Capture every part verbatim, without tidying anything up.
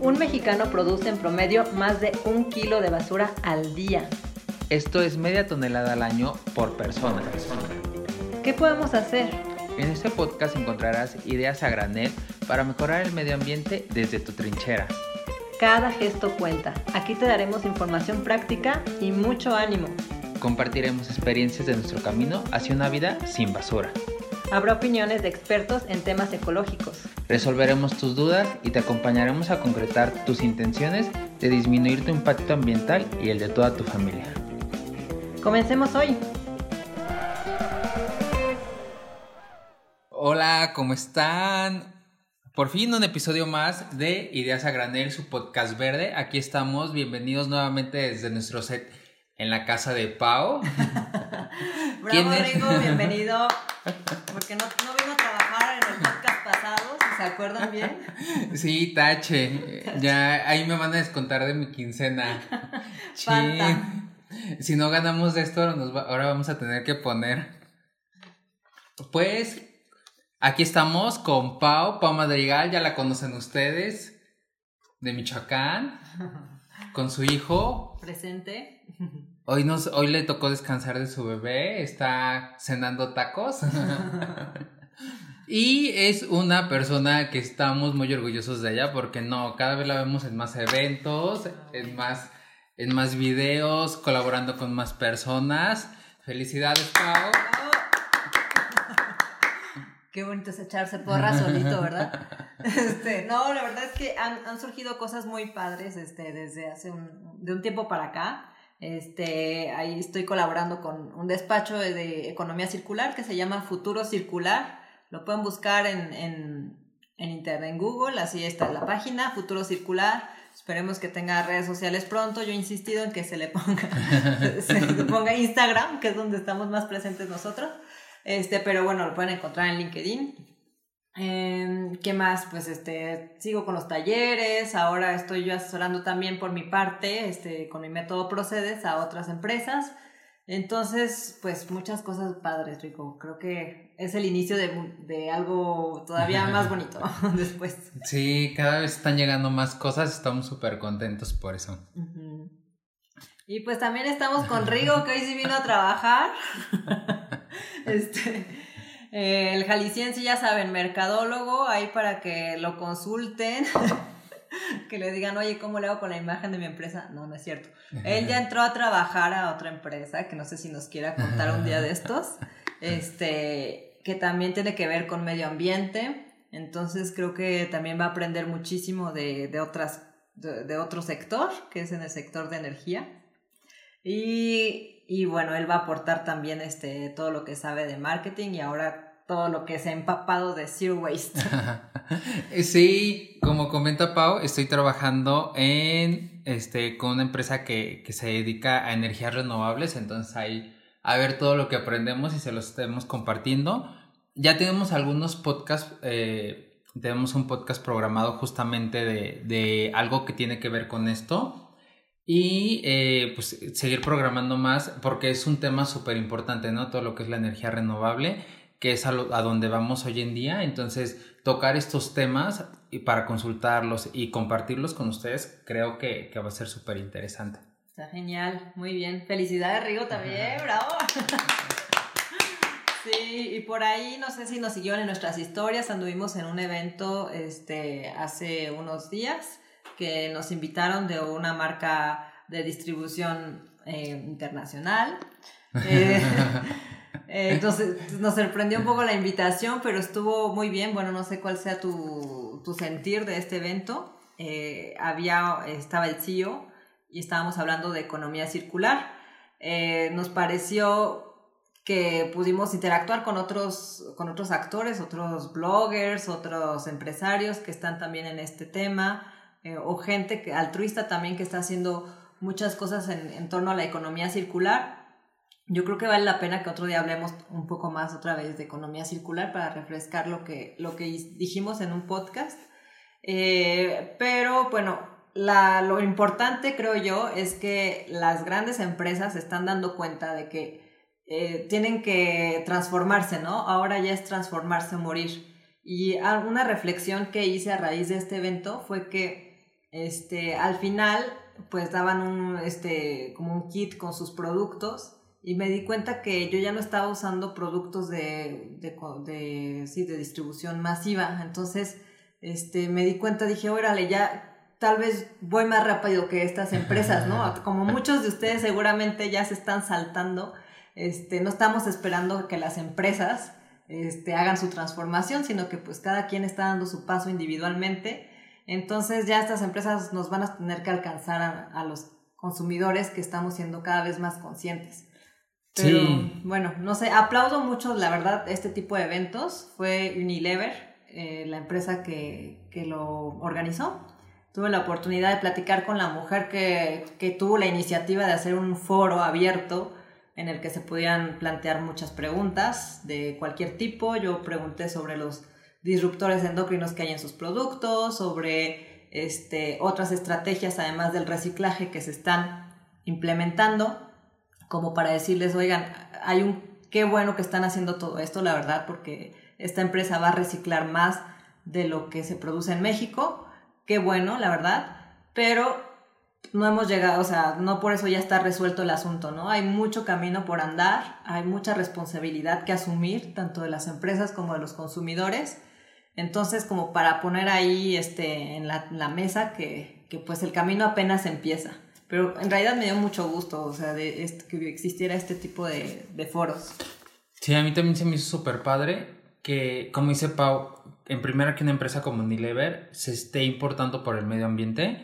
Un mexicano produce en promedio más de un kilo de basura al día. Esto es media tonelada al año por persona. ¿Qué podemos hacer? En este podcast encontrarás ideas a granel para mejorar el medio ambiente desde tu trinchera. Cada gesto cuenta. Aquí te daremos información práctica y mucho ánimo. Compartiremos experiencias de nuestro camino hacia una vida sin basura. Habrá opiniones de expertos en temas ecológicos. Resolveremos tus dudas y te acompañaremos a concretar tus intenciones de disminuir tu impacto ambiental y el de toda tu familia. Comencemos hoy. Hola, ¿cómo están? Por fin un episodio más de Ideas a Granel, su podcast verde. Aquí estamos, bienvenidos nuevamente desde nuestro set en la casa de Pau. Bravo, Rigo, bienvenido. Porque no, no vino a trabajar en el podcast pasado, si se acuerdan bien. Sí, tache. tache. Ya ahí me van a descontar de mi quincena. Chin. Si no ganamos de esto, nos va, ahora vamos a tener que poner. Pues aquí estamos con Pau, Pau Madrigal, ya la conocen ustedes, de Michoacán, con su hijo. Presente. Hoy, nos, hoy le tocó descansar de su bebé, está cenando tacos. Y es una persona que estamos muy orgullosos de ella porque no, cada vez la vemos en más eventos, en más, en más videos, colaborando con más personas. Felicidades, Pau. Qué bonito es echarse porra solito, ¿verdad? Este, no, la verdad es que han, han surgido cosas muy padres este, desde hace un, de un tiempo para acá. Este, ahí estoy colaborando con un despacho de, de economía circular que se llama Futuro Circular. Lo pueden buscar en, en, en internet, en Google, así está la página, Futuro Circular. Esperemos que tenga redes sociales pronto. Yo he insistido en que se le ponga, se le ponga Instagram, que es donde estamos más presentes nosotros. Este, pero bueno, lo pueden encontrar en LinkedIn. Eh, ¿Qué más? Pues este, sigo con los talleres. Ahora estoy yo asesorando también por mi parte, este, con mi método Procedes a otras empresas. Entonces, pues muchas cosas padres, Rico. Creo que es el inicio de, de algo todavía más bonito después. Sí, cada vez están llegando más cosas, estamos súper contentos por eso. Uh-huh. Y pues también estamos con Rigo, que hoy sí vino a trabajar. este, eh, el jalisciense, ya saben, mercadólogo, ahí para que lo consulten. Que le digan, oye, ¿cómo le hago con la imagen de mi empresa? No, no es cierto. Él ya entró a trabajar a otra empresa, que no sé si nos quiera contar un día de estos, este, que también tiene que ver con medio ambiente. Entonces creo que también va a aprender muchísimo de, de, otras, de, de otro sector, que es en el sector de energía. Y, y bueno, él va a aportar también este, todo lo que sabe de marketing y ahora todo lo que se ha empapado de Zero Waste. Sí, como comenta Pau, estoy trabajando en este con una empresa que, que se dedica a energías renovables, entonces ahí a ver todo lo que aprendemos y se los estemos compartiendo. Ya tenemos algunos podcasts, eh, tenemos un podcast programado justamente de, de algo que tiene que ver con esto y eh, pues seguir programando más porque es un tema súper importante, ¿no? Todo lo que es la energía renovable, que es a, lo, a donde vamos hoy en día. Entonces tocar estos temas y para consultarlos y compartirlos con ustedes creo que, que va a ser súper interesante. Está genial, muy bien. Felicidades, Rigo, también, bravo. Sí, y por ahí no sé si nos siguieron en nuestras historias, anduvimos en un evento este, hace unos días que nos invitaron de una marca de distribución eh, internacional. Eh, Eh, entonces nos sorprendió un poco la invitación, pero estuvo muy bien. Bueno, no sé cuál sea tu, tu sentir de este evento. Eh, había, estaba el C E O y estábamos hablando de economía circular. Eh, nos pareció que pudimos interactuar con otros, con otros actores, otros bloggers, otros empresarios que están también en este tema, eh, o gente que, altruista también que está haciendo muchas cosas en, en torno a la economía circular. Yo creo que vale la pena que otro día hablemos un poco más otra vez de economía circular para refrescar lo que, lo que dijimos en un podcast. Eh, pero bueno, la, lo importante creo yo es que las grandes empresas se están dando cuenta de que eh, tienen que transformarse, ¿no? Ahora ya es transformarse o morir. Y una reflexión que hice a raíz de este evento fue que este, al final pues daban un, este, como un kit con sus productos y me di cuenta que yo ya no estaba usando productos de, de, de, sí, de distribución masiva. Entonces este, me di cuenta, dije, órale, ya tal vez voy más rápido que estas empresas, ¿no? Como muchos de ustedes seguramente ya se están saltando, este, no estamos esperando que las empresas este, hagan su transformación, sino que pues cada quien está dando su paso individualmente. Entonces ya estas empresas nos van a tener que alcanzar a, a los consumidores que estamos siendo cada vez más conscientes. Pero sí. Bueno, no sé, aplaudo mucho, la verdad, este tipo de eventos. Fue Unilever, eh, la empresa que, que lo organizó. Tuve la oportunidad de platicar con la mujer que, que tuvo la iniciativa de hacer un foro abierto en el que se pudieran plantear muchas preguntas de cualquier tipo. Yo pregunté sobre los disruptores endocrinos que hay en sus productos, sobre este, otras estrategias además del reciclaje que se están implementando, como para decirles, oigan, hay un, qué bueno que están haciendo todo esto, la verdad, porque esta empresa va a reciclar más de lo que se produce en México, qué bueno, la verdad, pero no hemos llegado, o sea, no por eso ya está resuelto el asunto, ¿no? Hay mucho camino por andar, hay mucha responsabilidad que asumir, tanto de las empresas como de los consumidores. Entonces, como para poner ahí este, en la, la mesa que, que pues el camino apenas empieza. Pero en realidad me dio mucho gusto, o sea, de este, que existiera este tipo de, de foros. Sí, a mí también se me hizo súper padre que, como dice Pau, en primera que una empresa como Unilever se esté importando por el medio ambiente.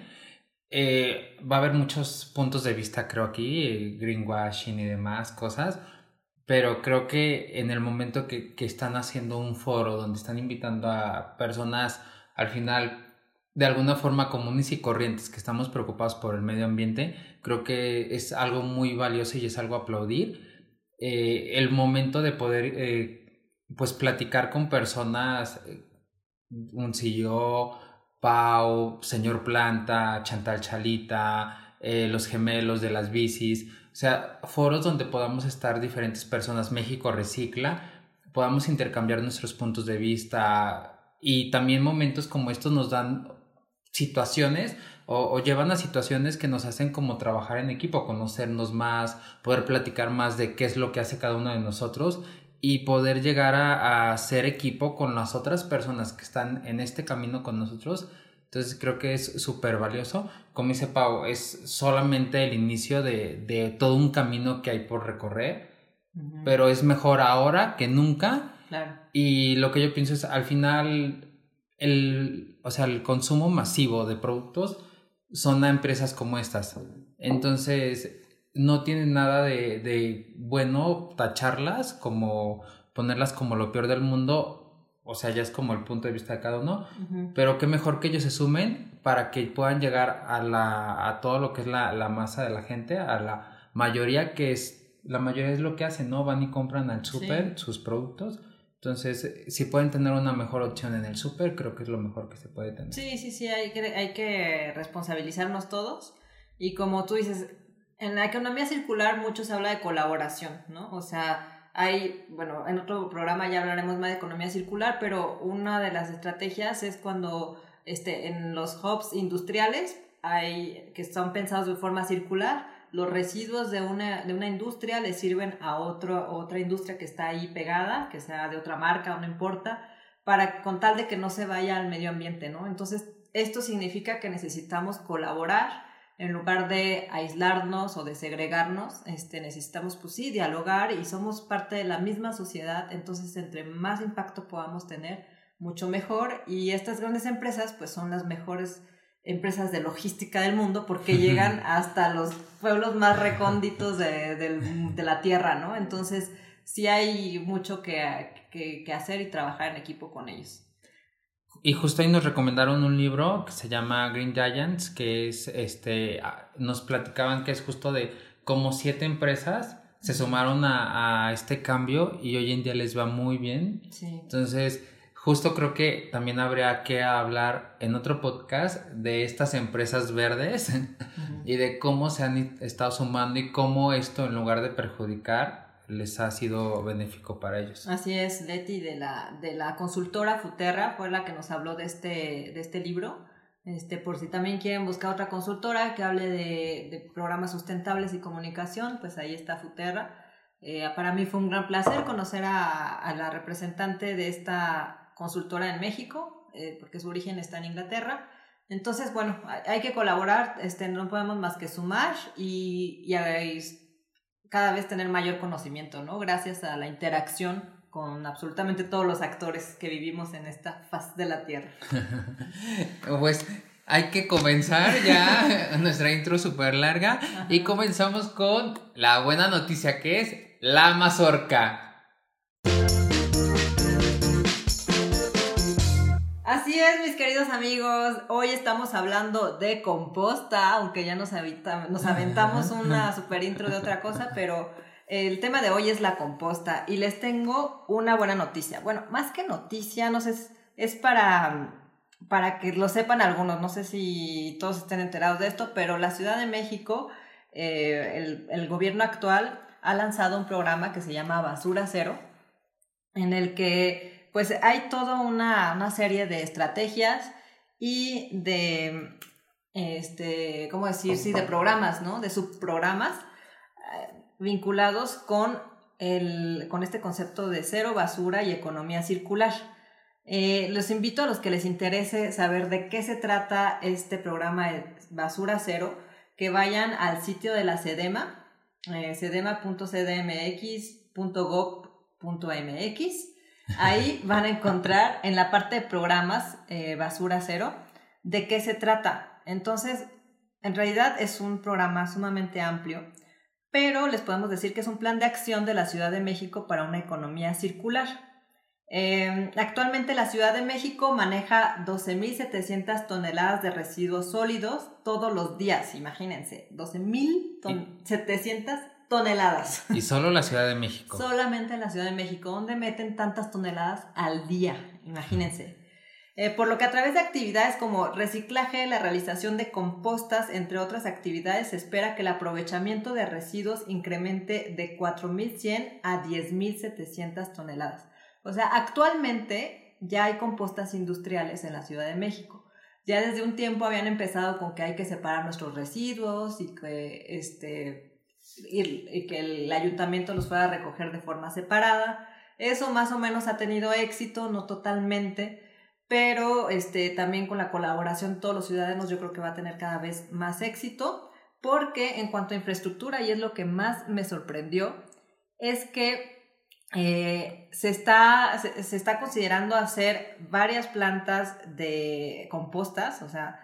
Eh, va a haber muchos puntos de vista, creo aquí, eh, greenwashing y demás cosas. Pero creo que en el momento que, que están haciendo un foro donde están invitando a personas al final de alguna forma comunes y corrientes que estamos preocupados por el medio ambiente, creo que es algo muy valioso y es algo a aplaudir. Eh, el momento de poder eh, pues platicar con personas, eh, un C E O, Pau, Señor Planta, Chantal Chalita, eh, los gemelos de las bicis, o sea, foros donde podamos estar diferentes personas, México Recicla, podamos intercambiar nuestros puntos de vista y también momentos como estos nos dan situaciones o, o llevan a situaciones que nos hacen como trabajar en equipo, conocernos más, poder platicar más de qué es lo que hace cada uno de nosotros y poder llegar a, a ser equipo con las otras personas que están en este camino con nosotros. Entonces creo que es súper valioso. Como dice Pau, es solamente el inicio de, de todo un camino que hay por recorrer, uh-huh. Pero es mejor ahora que nunca. Claro. Y lo que yo pienso es, al final, el, o sea, el consumo masivo de productos son a empresas como estas. Entonces, no tienen nada de, de bueno tacharlas, como ponerlas como lo peor del mundo. O sea, ya es como el punto de vista de cada uno, uh-huh. Pero qué mejor que ellos se sumen para que puedan llegar a, la, a todo lo que es la, la masa de la gente, a la mayoría que es, la mayoría es lo que hacen, ¿no? Van y compran al súper, sí, sus productos. Entonces, si pueden tener una mejor opción en el súper, creo que es lo mejor que se puede tener. Sí, sí, sí, hay que, hay que responsabilizarnos todos. Y como tú dices, en la economía circular mucho se habla de colaboración, ¿no? O sea, hay, bueno, en otro programa ya hablaremos más de economía circular, pero una de las estrategias es cuando este, en los hubs industriales hay, que están pensados de forma circular, los residuos de una, de una industria le sirven a otro, otra industria que está ahí pegada, que sea de otra marca, no importa, para, con tal de que no se vaya al medio ambiente, ¿no? Entonces, esto significa que necesitamos colaborar. En lugar de aislarnos o de segregarnos, este, necesitamos, pues sí, dialogar y somos parte de la misma sociedad, entonces entre más impacto podamos tener, mucho mejor. Y estas grandes empresas, pues son las mejores empresas de logística del mundo porque llegan hasta los pueblos más recónditos de, de, de la tierra, ¿no? Entonces, sí hay mucho que, que, que hacer y trabajar en equipo con ellos. Y justo ahí nos recomendaron un libro que se llama Green Giants, que es, este, nos platicaban que es justo de cómo siete empresas se sumaron a, a este cambio y hoy en día les va muy bien. Sí. Entonces, justo creo que también habría que hablar en otro podcast de estas empresas verdes uh-huh. y de cómo se han estado sumando y cómo esto, en lugar de perjudicar, les ha sido benéfico para ellos. Así es, Leti de la, de la consultora Futerra fue la que nos habló de este, de este libro Este, por si también quieren buscar otra consultora que hable de, de programas sustentables y comunicación, pues ahí está Futerra. Eh, para mí fue un gran placer conocer a, a la representante de esta consultora en México, eh, porque su origen está en Inglaterra. Entonces, bueno, hay, hay que colaborar, este, no podemos más que sumar y, y, y cada vez tener mayor conocimiento, ¿no? Gracias a la interacción con absolutamente todos los actores que vivimos en esta faz de la Tierra. Pues hay que comenzar ya nuestra intro súper larga. Ajá. Y comenzamos con la buena noticia, que es la mazorca. Así es, mis queridos amigos, hoy estamos hablando de composta, aunque ya nos, habita, nos aventamos una super intro de otra cosa, pero el tema de hoy es la composta y les tengo una buena noticia. Bueno, más que noticia, no sé, es, es para, para que lo sepan algunos, no sé si todos estén enterados de esto, pero la Ciudad de México, eh, el, el gobierno actual ha lanzado un programa que se llama Basura Cero, en el que pues hay toda una, una serie de estrategias y de, este, ¿cómo decir? Sí, de programas, ¿no? De subprogramas vinculados con, el, con este concepto de cero basura y economía circular. Eh, los invito a los que les interese saber de qué se trata este programa de Basura Cero, que vayan al sitio de la SEDEMA, eh, sedema punto c d m x punto gov punto m x. Ahí van a encontrar en la parte de programas eh, Basura Cero de qué se trata. Entonces, en realidad es un programa sumamente amplio, pero les podemos decir que es un plan de acción de la Ciudad de México para una economía circular. Eh, actualmente la Ciudad de México maneja doce mil setecientas toneladas de residuos sólidos todos los días, imagínense, doce mil setecientas toneladas. Y solo la Ciudad de México. Solamente en la Ciudad de México, donde meten tantas toneladas al día, imagínense. Eh, por lo que a través de actividades como reciclaje, la realización de compostas, entre otras actividades, se espera que el aprovechamiento de residuos incremente de cuatro mil cien a diez mil setecientas toneladas. O sea, actualmente ya hay compostas industriales en la Ciudad de México. Ya desde un tiempo habían empezado con que hay que separar nuestros residuos y que, este, y, y que el ayuntamiento los fuera a recoger de forma separada. Eso más o menos ha tenido éxito, no totalmente, pero este, también con la colaboración de todos los ciudadanos yo creo que va a tener cada vez más éxito, porque en cuanto a infraestructura, y es lo que más me sorprendió, es que eh, se, está, se, se está considerando hacer varias plantas de compostas, o sea,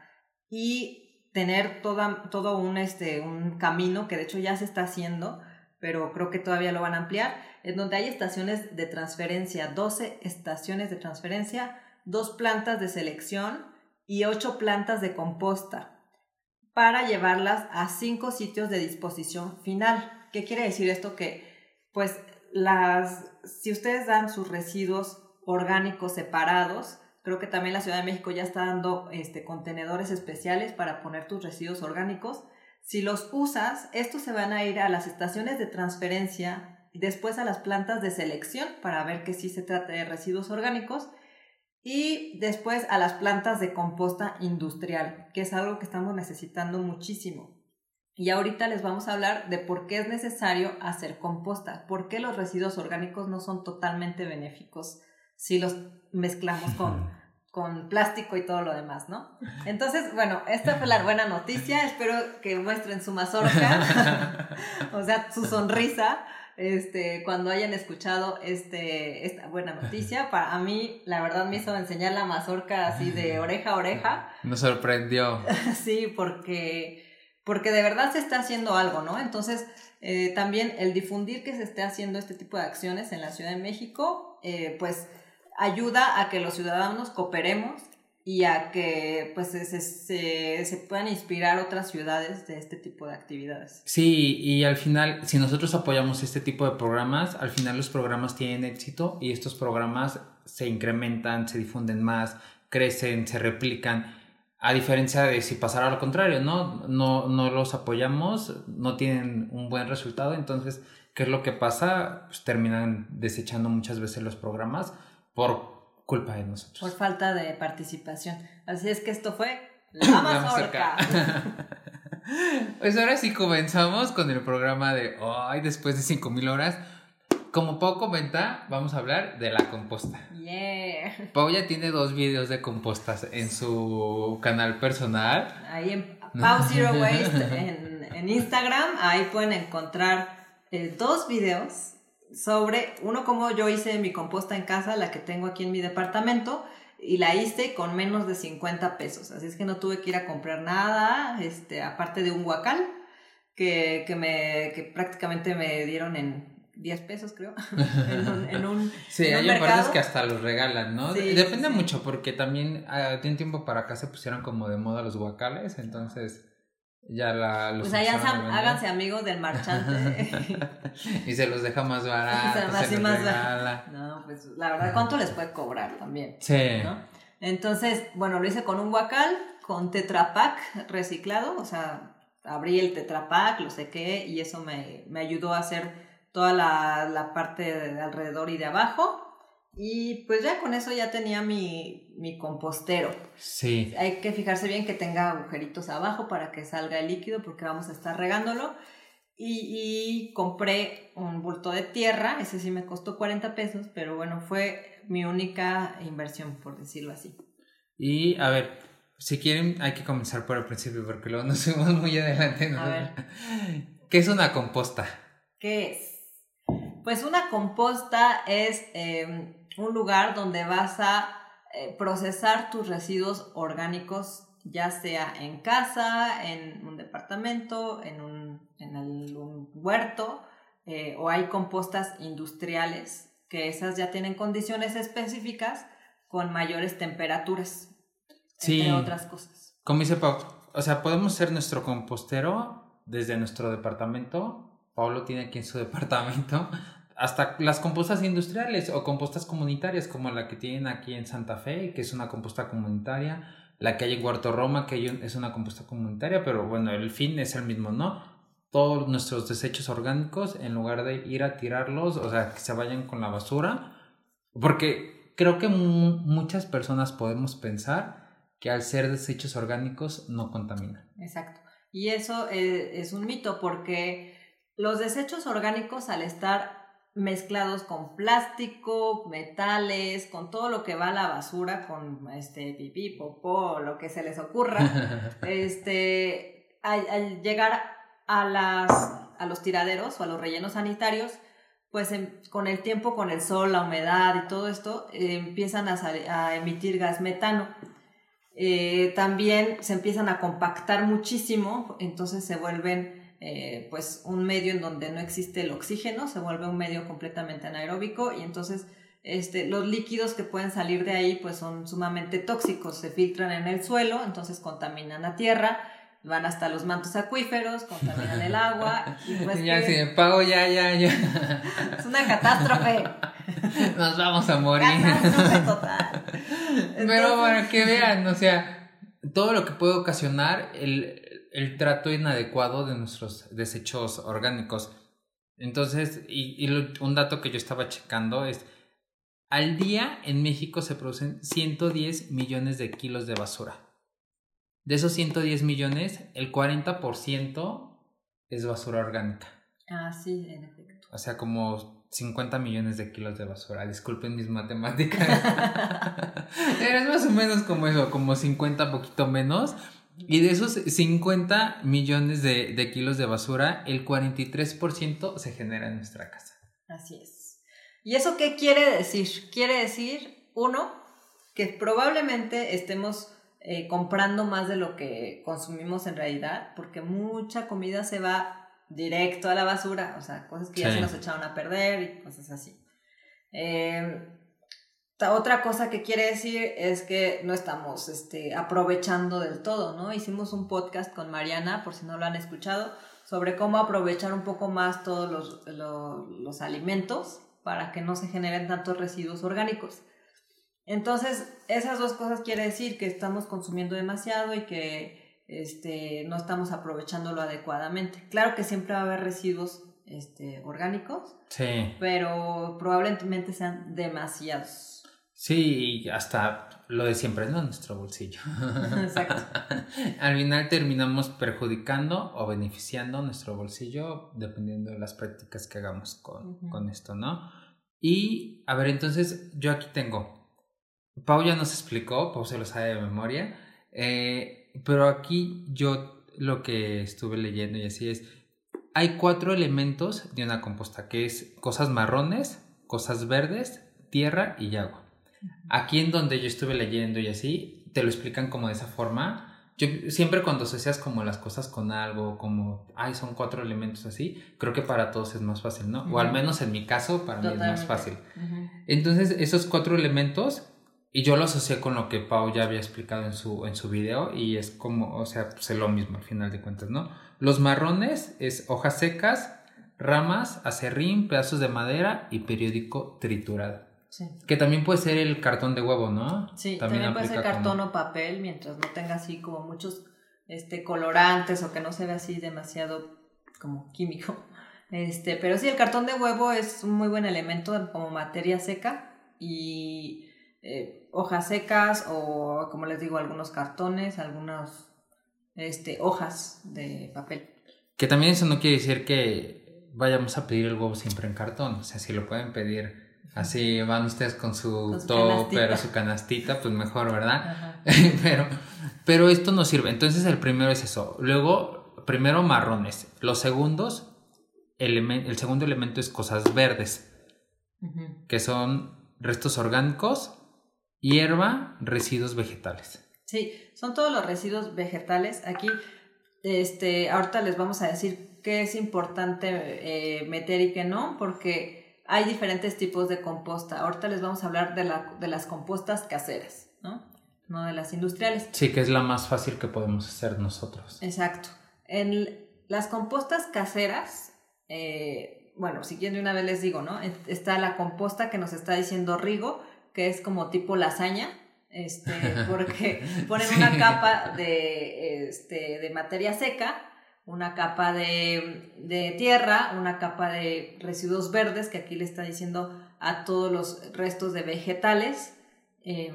y tener toda, todo un, este, un camino que de hecho ya se está haciendo, pero creo que todavía lo van a ampliar, en donde hay estaciones de transferencia, doce estaciones de transferencia, dos plantas de selección y ocho plantas de composta para llevarlas a cinco sitios de disposición final. ¿Qué quiere decir esto? Que pues las, si ustedes dan sus residuos orgánicos separados, creo que también la Ciudad de México ya está dando este, contenedores especiales para poner tus residuos orgánicos. Si los usas, estos se van a ir a las estaciones de transferencia y después a las plantas de selección para ver que sí se trata de residuos orgánicos, y después a las plantas de composta industrial, que es algo que estamos necesitando muchísimo. Y ahorita les vamos a hablar de por qué es necesario hacer composta, por qué los residuos orgánicos no son totalmente benéficos si los mezclamos con, con plástico y todo lo demás, ¿no? Entonces, bueno, esta fue la buena noticia, espero que muestren su mazorca, o sea, su sonrisa, Este, cuando hayan escuchado este, esta buena noticia. Para mí, la verdad, me hizo enseñar la mazorca así de oreja a oreja. Nos sorprendió. Sí, porque, porque de verdad se está haciendo algo, ¿no? Entonces, eh, también el difundir que se esté haciendo este tipo de acciones en la Ciudad de México, eh, pues ayuda a que los ciudadanos cooperemos y a que pues se, se, se puedan inspirar otras ciudades de este tipo de actividades. Sí, y al final, si nosotros apoyamos este tipo de programas, al final los programas tienen éxito y estos programas se incrementan, se difunden más, crecen, se replican, a diferencia de si pasara lo contrario, ¿no? No, no los apoyamos, no tienen un buen resultado, entonces, ¿qué es lo que pasa? Pues terminan desechando muchas veces los programas por culpa de nosotros. Por falta de participación. Así es que esto fue La mazorca. Pues ahora sí comenzamos con el programa de hoy, después de cinco mil horas. Como Pau comenta, vamos a hablar de la composta. Yeah. Pau ya tiene dos videos de compostas en su canal personal. Ahí en Pau Zero Waste en, en Instagram, ahí pueden encontrar eh, dos videos sobre, uno como yo hice mi composta en casa, la que tengo aquí en mi departamento, y la hice con menos de cincuenta pesos, así es que no tuve que ir a comprar nada, este, aparte de un guacal, que, que, me, que prácticamente me dieron en diez pesos, creo. en un, en un, sí, en un hay mercado. partes que hasta los regalan, ¿no? Sí, Depende sí. mucho, porque también uh, de un tiempo para acá se pusieron como de moda los guacales, entonces ya la... Los pues allá háganse amigos del marchante. Y se los deja más barato, o sea, se los más regala. No, pues la verdad, ¿cuánto les puede cobrar también? Sí. ¿No? Entonces, bueno, lo hice con un guacal, con Tetra Pak reciclado, o sea, abrí el Tetra Pak, lo sequé y eso me, me ayudó a hacer toda la, la parte de alrededor y de abajo, y pues ya con eso ya tenía mi, mi compostero. Sí. Hay que fijarse bien que tenga agujeritos abajo para que salga el líquido, porque vamos a estar regándolo, y, y compré un bulto de tierra, ese sí me costó cuarenta pesos, pero bueno, fue mi única inversión, por decirlo así. Y a ver, si quieren hay que comenzar por el principio, porque luego nos fuimos muy adelante, ¿no? A ver. ¿Qué es una composta? ¿Qué es? Pues una composta es eh, un lugar donde vas a eh, procesar tus residuos orgánicos, ya sea en casa, en un departamento, en un, en el, un huerto, eh, o hay compostas industriales, que esas ya tienen condiciones específicas con mayores temperaturas, sí, entre otras cosas. Como dice Pau, o sea, podemos ser nuestro compostero desde nuestro departamento. Pablo tiene aquí en su departamento hasta las compostas industriales o compostas comunitarias, como la que tienen aquí en Santa Fe, que es una composta comunitaria, la que hay en Huerto Roma, que es una composta comunitaria, pero bueno, el fin es el mismo, ¿no? Todos nuestros desechos orgánicos, en lugar de ir a tirarlos, o sea, que se vayan con la basura, porque creo que m- muchas personas podemos pensar que al ser desechos orgánicos no contaminan. Exacto, y eso es, es un mito, porque los desechos orgánicos, al estar mezclados con plástico, metales, con todo lo que va a la basura, con este pipí, popó, lo que se les ocurra, este, al, al llegar a, las, a los tiraderos o a los rellenos sanitarios, pues en, con el tiempo, con el sol, la humedad y todo esto, eh, empiezan a, sal, a emitir gas metano. Eh, también se empiezan a compactar muchísimo, entonces se vuelven Eh, pues un medio en donde no existe el oxígeno, se vuelve un medio completamente anaeróbico, y entonces este, los líquidos que pueden salir de ahí pues son sumamente tóxicos, se filtran en el suelo, entonces contaminan la tierra, van hasta los mantos acuíferos, contaminan el agua, y pues ya, que... si me pago, ya, ya, ya. Es una catástrofe. Nos vamos a morir. Catástrofe total. Entonces... Pero para que vean, o sea, todo lo que puede ocasionar el... el trato inadecuado de nuestros desechos orgánicos. Entonces, y, y lo, un dato que yo estaba checando es, al día en México se producen ciento diez millones de kilos de basura. De esos ciento diez millones, el cuarenta por ciento es basura orgánica. Ah, sí, en efecto. O sea, como cincuenta millones de kilos de basura. Disculpen mis matemáticas. Pero es más o menos como eso, como cincuenta, poquito menos. Y de esos cincuenta millones de, de kilos de basura, el cuarenta y tres por ciento se genera en nuestra casa. Así es. ¿Y eso qué quiere decir? Quiere decir, uno, que probablemente estemos eh, comprando más de lo que consumimos en realidad, porque mucha comida se va directo a la basura, o sea, cosas que ya sí. se nos echaron a perder y cosas así. Eh... Otra cosa que quiere decir es que no estamos este, aprovechando del todo, ¿no? Hicimos un podcast con Mariana, por si no lo han escuchado, sobre cómo aprovechar un poco más todos los, los, los alimentos para que no se generen tantos residuos orgánicos. Entonces, esas dos cosas quiere decir que estamos consumiendo demasiado y que este, no estamos aprovechándolo adecuadamente. Claro que siempre va a haber residuos este, orgánicos, sí. pero probablemente sean demasiados. Sí, y hasta lo de siempre, ¿no? Nuestro bolsillo. Exacto. Al final terminamos perjudicando o beneficiando nuestro bolsillo dependiendo de las prácticas que hagamos con, uh-huh. con esto, ¿no? Y, a ver, entonces yo aquí tengo, Pau ya nos explicó, Pau se lo sabe de memoria, eh, pero aquí yo lo que estuve leyendo y así es, hay cuatro elementos de una composta, que es cosas marrones, cosas verdes, tierra y agua. Aquí en donde yo estuve leyendo y así, te lo explican como de esa forma. Yo siempre cuando asocias como las cosas con algo, como, ay, son cuatro elementos así, creo que para todos es más fácil, ¿no? Uh-huh. O al menos en mi caso, para Totalmente. mí es más fácil. Uh-huh. Entonces, esos cuatro elementos, y yo lo asocié con lo que Pau ya había explicado en su, en su video, y es como, o sea, pues es lo mismo al final de cuentas, ¿no? Los marrones es hojas secas, ramas, acerrín, pedazos de madera y periódico triturado. Sí. Que también puede ser el cartón de huevo, ¿no? Sí, también, también puede ser cartón como... o papel, mientras no tenga así como muchos este, colorantes o que no se vea así demasiado como químico. Este, pero sí, el cartón de huevo es un muy buen elemento como materia seca y eh, hojas secas o, como les digo, algunos cartones, algunas este, hojas de papel. Que también eso no quiere decir que vayamos a pedir el huevo siempre en cartón, o sea, si lo pueden pedir... Así van ustedes con su, con su topper o su canastita, pues mejor, ¿verdad? pero, pero esto no sirve. Entonces el primero es eso. Luego, primero marrones. Los segundos, elemen- el segundo elemento es cosas verdes, uh-huh. que son restos orgánicos, hierba, residuos vegetales. Sí, son todos los residuos vegetales. Aquí, este, ahorita les vamos a decir qué es importante eh, meter y qué no, porque... hay diferentes tipos de composta. Ahorita les vamos a hablar de, la, de las compostas caseras, ¿no? No de las industriales. Sí, que es la más fácil que podemos hacer nosotros. Exacto. En las compostas caseras, eh, bueno, si quieren de una vez les digo, ¿no? Está la composta que nos está diciendo Rigo, que es como tipo lasaña, este, porque ponen sí. una capa de, este, de materia seca, una capa de, de tierra, una capa de residuos verdes, que aquí le está diciendo a todos los restos de vegetales. Eh,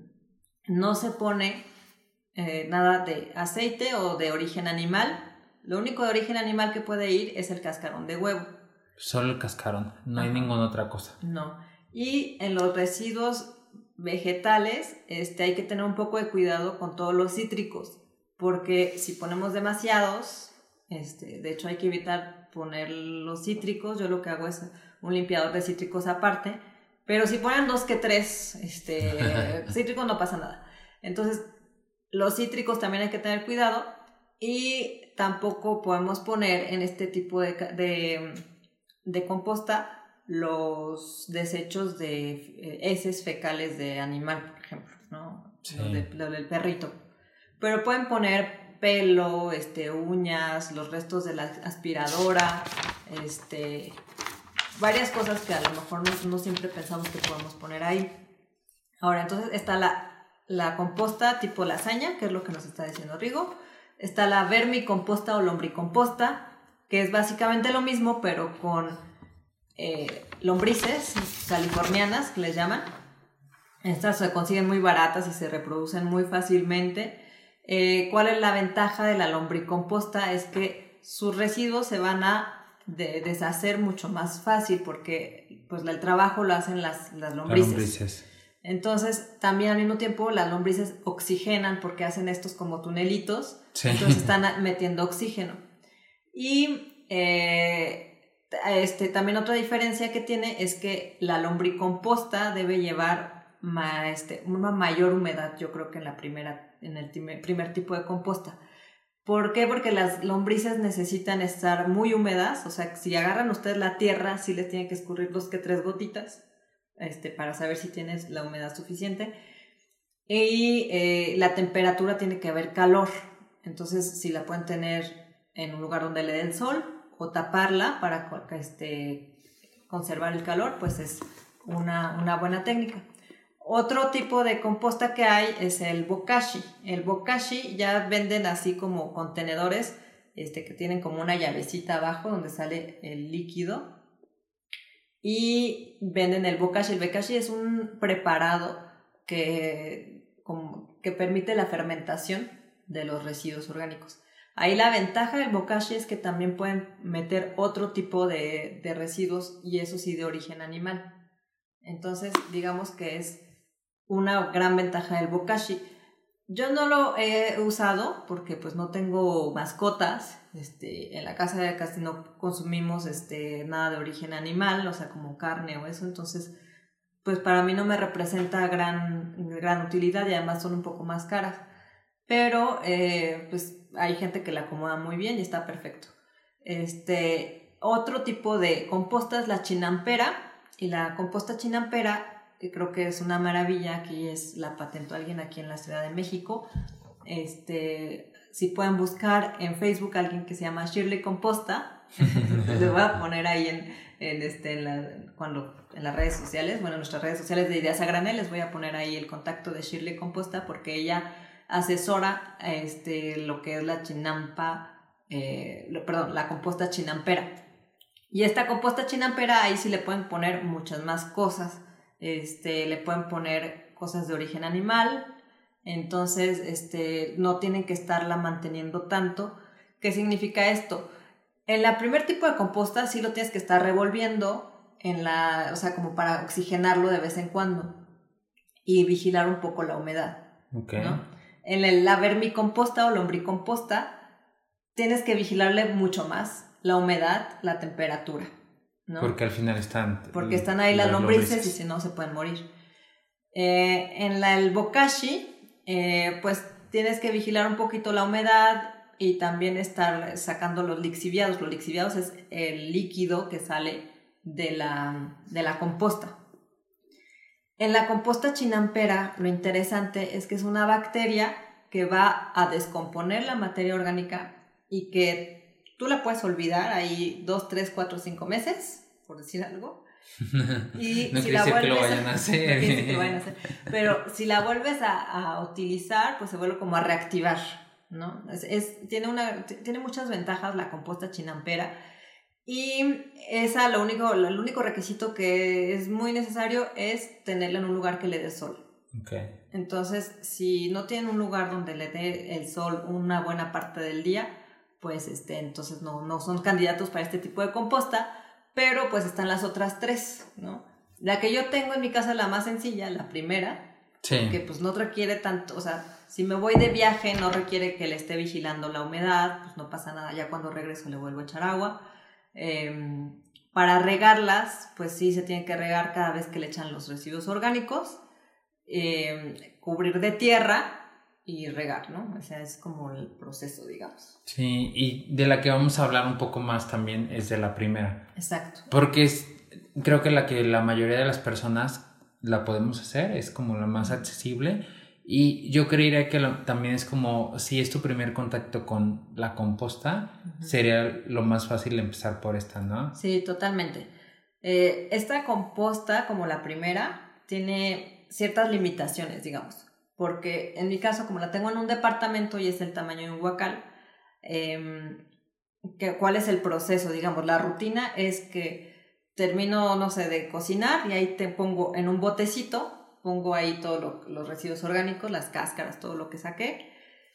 no se pone eh, nada de aceite o de origen animal. Lo único de origen animal que puede ir es el cascarón de huevo. Solo el cascarón, no Ajá. hay ninguna otra cosa. No. Y en los residuos vegetales este, hay que tener un poco de cuidado con todos los cítricos, porque si ponemos demasiados... Este, de hecho hay que evitar poner los cítricos. Yo lo que hago es un limpiador de cítricos aparte, pero si ponen dos que tres este, cítricos no pasa nada. Entonces los cítricos también hay que tener cuidado, y tampoco podemos poner en este tipo de, de, de composta los desechos de heces fecales de animal, por ejemplo, ¿no? Sí. Lo, de, lo del perrito, pero pueden poner pelo, este, uñas, los restos de la aspiradora, este, varias cosas que a lo mejor no, no siempre pensamos que podemos poner ahí. Ahora, entonces está la, la composta tipo lasaña, que es lo que nos está diciendo Rigo. Está la vermicomposta o lombricomposta, que es básicamente lo mismo, pero con eh, lombrices californianas, que les llaman. Estas se consiguen muy baratas y se reproducen muy fácilmente. Eh, ¿Cuál es la ventaja de la lombricomposta? Es que sus residuos se van a de, deshacer mucho más fácil, porque pues el trabajo lo hacen las, las lombrices. lombrices. Entonces, también al mismo tiempo las lombrices oxigenan, porque hacen estos como tunelitos, sí. Entonces están metiendo oxígeno. Y eh, este, también otra diferencia que tiene es que la lombricomposta debe llevar ma, este, una mayor humedad, yo creo que en la primera en el primer tipo de composta. ¿Por qué? Porque las lombrices necesitan estar muy húmedas, o sea, si agarran ustedes la tierra, sí les tienen que escurrir dos que tres gotitas, este, para saber si tienes la humedad suficiente. Y eh, la temperatura tiene que haber calor, entonces si la pueden tener en un lugar donde le dé el sol o taparla para este, conservar el calor, pues es una, una buena técnica. Otro tipo de composta que hay es el bokashi. El bokashi ya venden así como contenedores este, que tienen como una llavecita abajo donde sale el líquido. y venden el bokashi. El bokashi es un preparado que, como, que permite la fermentación de los residuos orgánicos. Ahí la ventaja del bokashi es que también pueden meter otro tipo de, de residuos, y eso sí de origen animal. Entonces, digamos que es una gran ventaja del bokashi. Yo no lo he usado porque pues no tengo mascotas. Este, en la casa casi no consumimos este, nada de origen animal, o sea, como carne o eso. Entonces, pues para mí no me representa gran, gran utilidad, y además son un poco más caras. Pero eh, pues hay gente que la acomoda muy bien y está perfecto. Este, otro tipo de composta es la chinampera, y la composta chinampera, que creo que es una maravilla, aquí es, la patentó alguien aquí en la Ciudad de México. Este, si pueden buscar en Facebook a alguien que se llama Shirley Composta, les voy a poner ahí en, en, este, en, la, cuando, en las redes sociales, bueno, en nuestras redes sociales de Ideas a Granel, les voy a poner ahí el contacto de Shirley Composta, porque ella asesora este, lo que es la chinampa, eh, perdón, la composta chinampera. Y esta composta chinampera, ahí sí le pueden poner muchas más cosas. Este, le pueden poner cosas de origen animal, entonces este, no tienen que estarla manteniendo tanto. ¿Qué significa esto? En la primer tipo de composta sí lo tienes que estar revolviendo, en la, o sea, como para oxigenarlo de vez en cuando y vigilar un poco la humedad. Okay. ¿No? En el, la vermicomposta o lombricomposta tienes que vigilarle mucho más la humedad, la temperatura, ¿no? Porque al final están... Porque están ahí las lombrices, lombrices y si no se pueden morir. Eh, en la, el bokashi, eh, pues tienes que vigilar un poquito la humedad y también estar sacando los lixiviados. Los lixiviados es el líquido que sale de la, de la composta. En la composta chinampera, lo interesante es que es una bacteria que va a descomponer la materia orgánica y que tú la puedes olvidar ahí dos, tres, cuatro, cinco meses, por decir algo. Y no si quiere la decir que lo vuelves vayan a hacer. No quiere decir que lo vayan a hacer. Pero si la vuelves a, a utilizar, pues se vuelve como a reactivar, ¿no? Es, es, tiene, una, tiene muchas ventajas la composta chinampera. Y esa, lo único, el único requisito que es muy necesario es tenerla en un lugar que le dé sol. Okay. Entonces, si no tienen un lugar donde le dé el sol una buena parte del día, pues este, entonces no, no son candidatos para este tipo de composta, pero pues están las otras tres, ¿no? La que yo tengo en mi casa es la más sencilla, la primera, sí. Que pues no requiere tanto, o sea, si me voy de viaje no requiere que le esté vigilando la humedad, pues no pasa nada, ya cuando regreso le vuelvo a echar agua. Eh, para regarlas, pues sí se tiene que regar cada vez que le echan los residuos orgánicos, eh, cubrir de tierra y regar, ¿no? O sea, es como el proceso, digamos. Sí, y de la que vamos a hablar un poco más también es de la primera. Exacto. Porque es, creo que la que la mayoría de las personas la podemos hacer, es como la más accesible, y yo creería que lo, también es como, si es tu primer contacto con la composta, uh-huh. sería lo más fácil empezar por esta, ¿no? Sí, totalmente. Eh, esta composta, como la primera, tiene ciertas limitaciones, digamos. Porque en mi caso, como la tengo en un departamento y es el tamaño de un huacal, eh, que, ¿cuál es el proceso? Digamos, la rutina es que termino, no sé, de cocinar y ahí te pongo en un botecito, pongo ahí todos lo, los residuos orgánicos, las cáscaras, todo lo que saqué,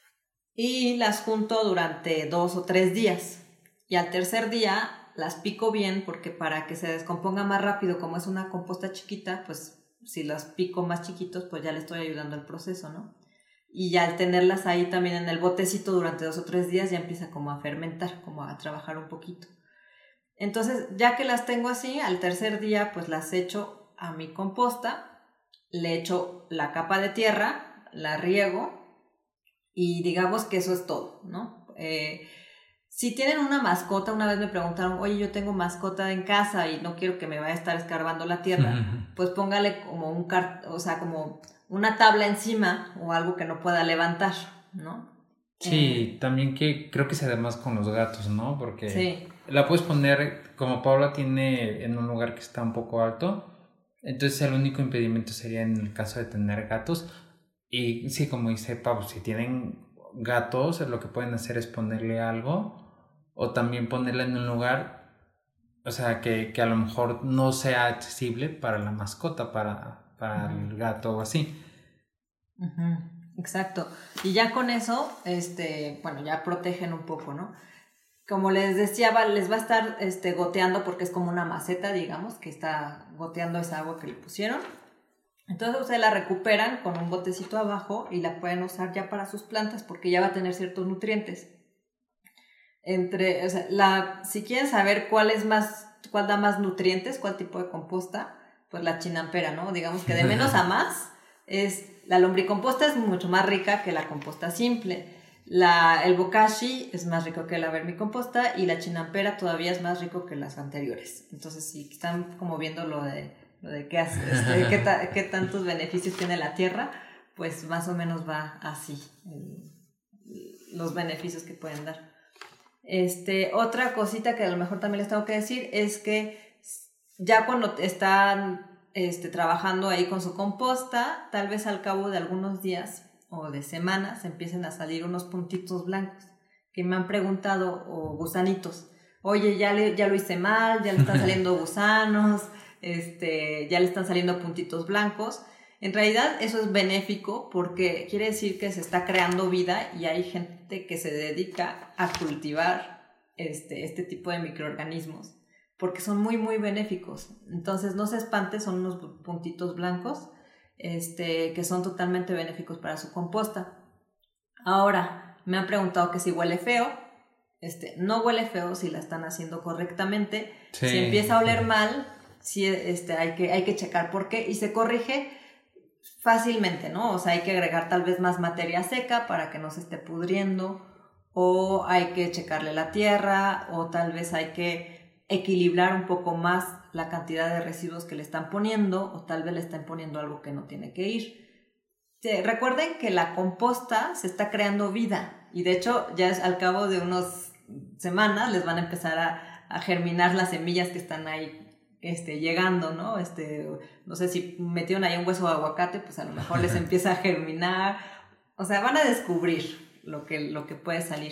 y las junto durante dos o tres días. Y al tercer día las pico bien, porque para que se descomponga más rápido, como es una composta chiquita, pues si las pico más chiquitos, pues ya le estoy ayudando al proceso, ¿no? Y ya al tenerlas ahí también en el botecito durante dos o tres días, ya empieza como a fermentar, como a trabajar un poquito. Entonces, ya que las tengo así, al tercer día, pues las echo a mi composta, le echo la capa de tierra, la riego, y digamos que eso es todo, ¿no? Eh, si tienen una mascota, una vez me preguntaron, oye, yo tengo mascota en casa y no quiero que me vaya a estar escarbando la tierra, pues póngale como un car- o sea, como una tabla encima o algo que no pueda levantar, ¿no? Sí, eh, también que creo que se da más con los gatos, ¿no? Porque sí. la puedes poner, como Paula tiene en un lugar que está un poco alto, entonces el único impedimento sería en el caso de tener gatos. Y sí, como dice Pau, si tienen gatos, lo que pueden hacer es ponerle algo, o también ponerla en un lugar o sea, que, que a lo mejor no sea accesible para la mascota, para, para uh-huh. el gato o así. Uh-huh. Exacto. Y ya con eso, este, bueno, ya protegen un poco, ¿no? Como les decía, va, les va a estar este, goteando porque es como una maceta, digamos, que está goteando esa agua que le pusieron. Entonces ustedes la recuperan con un botecito abajo y la pueden usar ya para sus plantas porque ya va a tener ciertos nutrientes. Entre, o sea, la, si quieren saber cuál es más, cuál da más nutrientes, cuál tipo de composta, pues la chinampera, ¿no? Digamos que de menos a más, es, la lombricomposta es mucho más rica que la composta simple. La, el bokashi es más rico que la vermicomposta y la chinampera todavía es más rico que las anteriores. Entonces, si están como viendo lo de, lo de qué, hace, este, qué, ta, qué tantos beneficios tiene la tierra, pues más o menos va así, el, los beneficios que pueden dar. Este, otra cosita que a lo mejor también les tengo que decir es que ya cuando están este, trabajando ahí con su composta, tal vez al cabo de algunos días o de semanas empiecen a salir unos puntitos blancos que me han preguntado, o gusanitos, oye, ya, le, ya lo hice mal, ya le están saliendo gusanos, este, ya le están saliendo puntitos blancos. En realidad eso es benéfico porque quiere decir que se está creando vida y hay gente que se dedica a cultivar este, este tipo de microorganismos porque son muy muy benéficos. Entonces no se espante, son unos puntitos blancos Este, que son totalmente benéficos para su composta. Ahora, me han preguntado que si huele feo. Este, no huele feo si la están haciendo correctamente. Sí. Si empieza a oler mal, sí, este, hay que, hay que checar por qué y se corrige fácilmente, ¿no? O sea, hay que agregar tal vez más materia seca para que no se esté pudriendo, o hay que checarle la tierra, o tal vez hay que equilibrar un poco más la cantidad de residuos que le están poniendo, o tal vez le están poniendo algo que no tiene que ir. Sí, recuerden que la composta se está creando vida y de hecho ya es, al cabo de unas semanas les van a empezar a, a germinar las semillas que están ahí este, llegando, ¿no? Este, no sé si metieron ahí un hueso de aguacate, pues a lo mejor les empieza a germinar. O sea, van a descubrir lo que, lo que puede salir.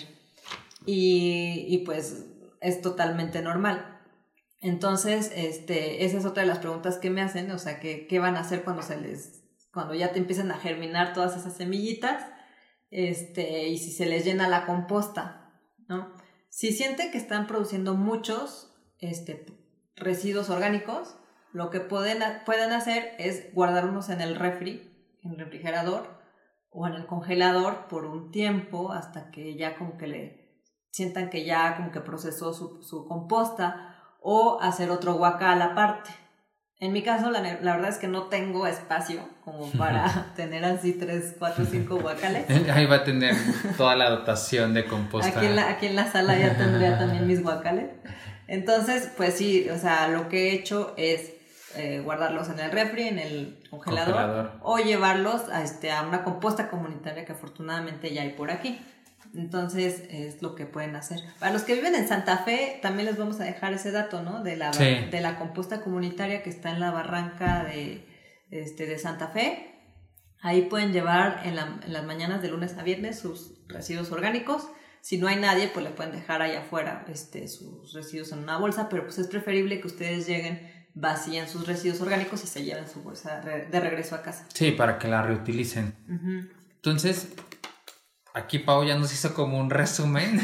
Y, y pues es totalmente normal. Entonces, este, esa es otra de las preguntas que me hacen, o sea, ¿qué, qué van a hacer cuando se les, cuando ya te empiezan a germinar todas esas semillitas? Este, y si se les llena la composta, ¿no? Si sienten que están produciendo muchos este, residuos orgánicos, lo que pueden, pueden hacer es guardar unos en el refri, en el refrigerador o en el congelador por un tiempo hasta que ya como que le sientan que ya como que procesó su, su composta, o hacer otro guacal aparte. En mi caso, la, la verdad es que no tengo espacio como para tener así tres, cuatro, cinco guacales. Ahí va a tener toda la dotación de composta. Aquí en la, aquí en la sala ya tendría también mis guacales. Entonces, pues sí, o sea, lo que he hecho es eh, guardarlos en el refri, en el congelador, congelador. o llevarlos a, este, a una composta comunitaria que afortunadamente ya hay por aquí. Entonces es lo que pueden hacer. Para los que viven en Santa Fe, también les vamos a dejar ese dato, ¿no? De la, sí. de la composta comunitaria que está en la barranca de, este, de Santa Fe. Ahí pueden llevar en, la, en las mañanas de lunes a viernes sus residuos orgánicos. Si no hay nadie, pues le pueden dejar ahí afuera este, sus residuos en una bolsa, pero pues es preferible que ustedes lleguen, vacíen sus residuos orgánicos y se lleven su bolsa de regreso a casa. Sí, para que la reutilicen. Uh-huh. Entonces, aquí Pau ya nos hizo como un resumen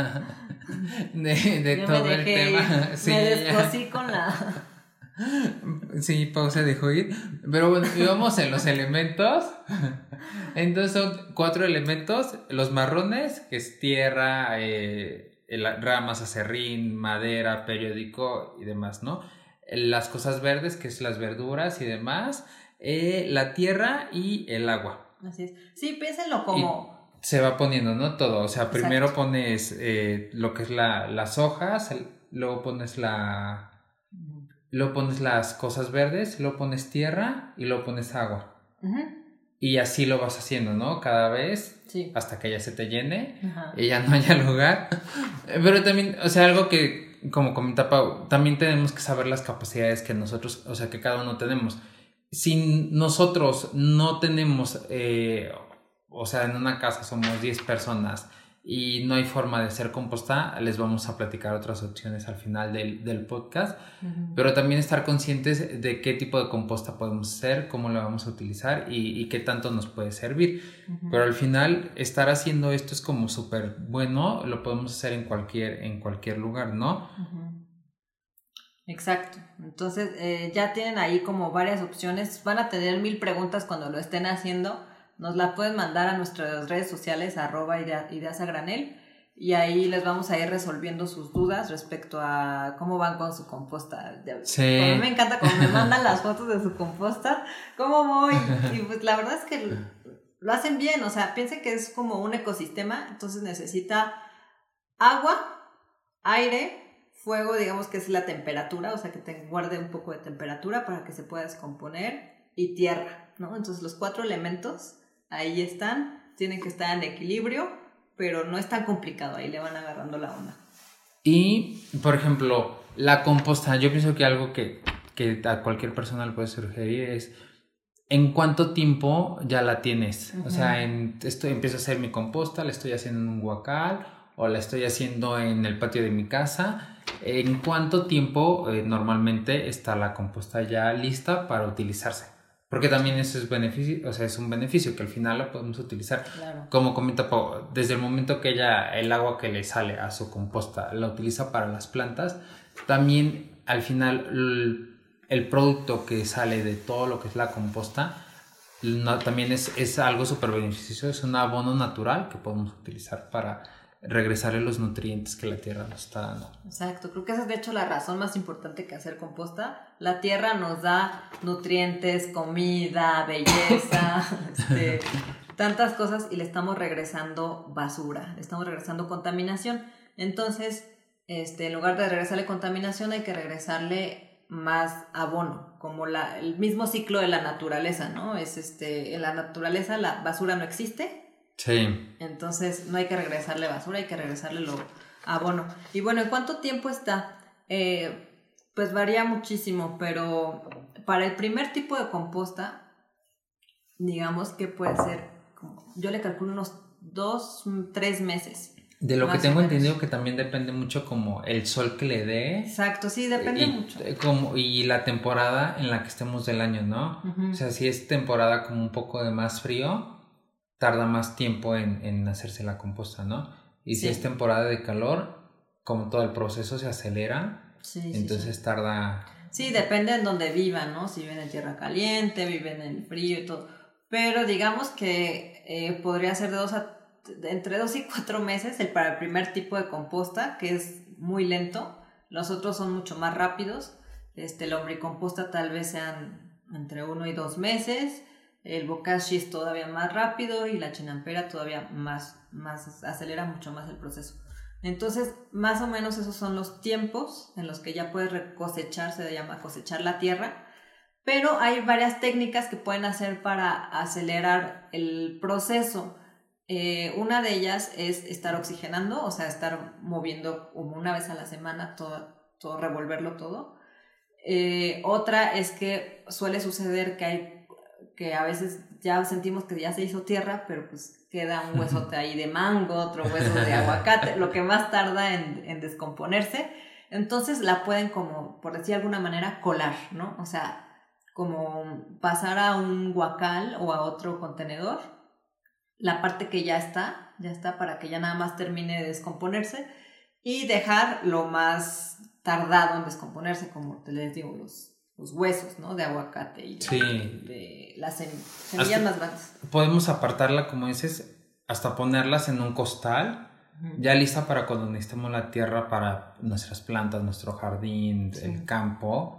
de, de todo el tema. Sí, me descosí con la... Sí, Pau se dejó ir. Pero bueno, íbamos en los elementos. Entonces son cuatro elementos. Los marrones, que es tierra, eh, ramas, acerrín, madera, periódico y demás, ¿no? Las cosas verdes, que es las verduras y demás. Eh, la tierra y el agua. Así es. Sí, piénsenlo como... Y se va poniendo, ¿no? Todo. O sea, exacto. Primero pones eh, lo que es la, las hojas, luego pones la... Luego pones las cosas verdes, luego pones tierra y luego pones agua. Uh-huh. Y así lo vas haciendo, ¿no? Cada vez, sí. Hasta que ya se te llene, uh-huh. Y ya no haya lugar. Pero también, o sea, algo que, como comenta Pau, también tenemos que saber las capacidades que nosotros, o sea, que cada uno tenemos. Si nosotros no tenemos, eh, o sea, en una casa somos diez personas y no hay forma de hacer composta, les vamos a platicar otras opciones al final del, del podcast, uh-huh. Pero también estar conscientes de qué tipo de composta podemos hacer, cómo la vamos a utilizar y, y qué tanto nos puede servir, uh-huh. Pero al final estar haciendo esto es como súper bueno, lo podemos hacer en cualquier, en cualquier lugar, ¿no? Uh-huh. Exacto, entonces eh, ya tienen ahí como varias opciones, van a tener mil preguntas cuando lo estén haciendo. Nos la pueden mandar a nuestras redes sociales, arroba ideas a granel, y ahí les vamos a ir resolviendo sus dudas respecto a cómo van con su composta. Sí. A mí me encanta cuando me mandan las fotos de su composta, cómo voy, y pues la verdad es que lo hacen bien, o sea, piensen que es como un ecosistema, entonces necesita agua, aire, fuego, digamos que es la temperatura, o sea, que te guarde un poco de temperatura para que se pueda descomponer, y tierra, ¿no? Entonces los cuatro elementos ahí están, tienen que estar en equilibrio, pero no es tan complicado, ahí le van agarrando la onda. Y, por ejemplo, la composta, yo pienso que algo que, que a cualquier persona le puede sugerir es ¿en cuánto tiempo ya la tienes? Uh-huh. O sea, en, esto, empiezo a hacer mi composta, la estoy haciendo en un huacal o la estoy haciendo en el patio de mi casa. ¿En cuánto tiempo eh, normalmente está la composta ya lista para utilizarse? Porque también eso es beneficio, o sea, es un beneficio que al final la podemos utilizar. Claro. Como comenta Pau, desde el momento que ella, el agua que le sale a su composta la utiliza para las plantas, también al final el, el producto que sale de todo lo que es la composta no, también es, es algo súper beneficioso, es un abono natural que podemos utilizar para regresarle los nutrientes que la tierra nos está dando. Exacto, creo que esa es de hecho la razón más importante que hacer composta. La tierra nos da nutrientes, comida, belleza, este, tantas cosas, y le estamos regresando basura, le estamos regresando contaminación. Entonces, este, en lugar de regresarle contaminación, hay que regresarle más abono, como la, el mismo ciclo de la naturaleza, ¿no? Es este, en la naturaleza la basura no existe. Sí. Entonces no hay que regresarle basura, hay que regresarle lo abono. Y bueno, ¿en cuánto tiempo está? Eh, pues varía muchísimo, pero para el primer tipo de composta, digamos que puede ser, como, yo le calculo unos dos, tres meses. De lo que tengo entendido que también depende mucho como el sol que le dé. Exacto, sí, depende y, mucho. Como, y la temporada en la que estemos del año, ¿no? Uh-huh. O sea, si es temporada como un poco de más frío, tarda más tiempo en, en hacerse la composta, ¿no? Y sí. Si es temporada de calor, como todo el proceso se acelera, sí, entonces sí, sí. tarda... Sí, depende en donde vivan, ¿no? Si viven en tierra caliente, viven en el frío y todo. Pero digamos que eh, podría ser de dos a, de entre dos y cuatro meses el, para el primer tipo de composta, que es muy lento. Los otros son mucho más rápidos. Este, la lombricomposta tal vez sean entre uno y dos meses. El bokashi es todavía más rápido y la chinampera todavía más, más acelera mucho más el proceso. Entonces, más o menos esos son los tiempos en los que ya puedes cosechar, se llama cosechar la tierra, pero hay varias técnicas que pueden hacer para acelerar el proceso. Eh, una de ellas es estar oxigenando, o sea, estar moviendo como una vez a la semana todo, todo revolverlo todo. Eh, otra es que suele suceder que hay que a veces ya sentimos que ya se hizo tierra, pero pues queda un huesote ahí de mango, otro hueso de aguacate, lo que más tarda en, en descomponerse. Entonces la pueden como, por decir de alguna manera, colar, ¿no? O sea, como pasar a un guacal o a otro contenedor, la parte que ya está, ya está para que ya nada más termine de descomponerse y dejar lo más tardado en descomponerse, como te les digo, los los huesos, ¿no? De aguacate y sí. de, de las sem- semillas hasta más grandes. Podemos apartarla, como dices, hasta ponerlas en un costal, uh-huh. Ya lista para cuando necesitemos la tierra para nuestras plantas, nuestro jardín, sí. El campo.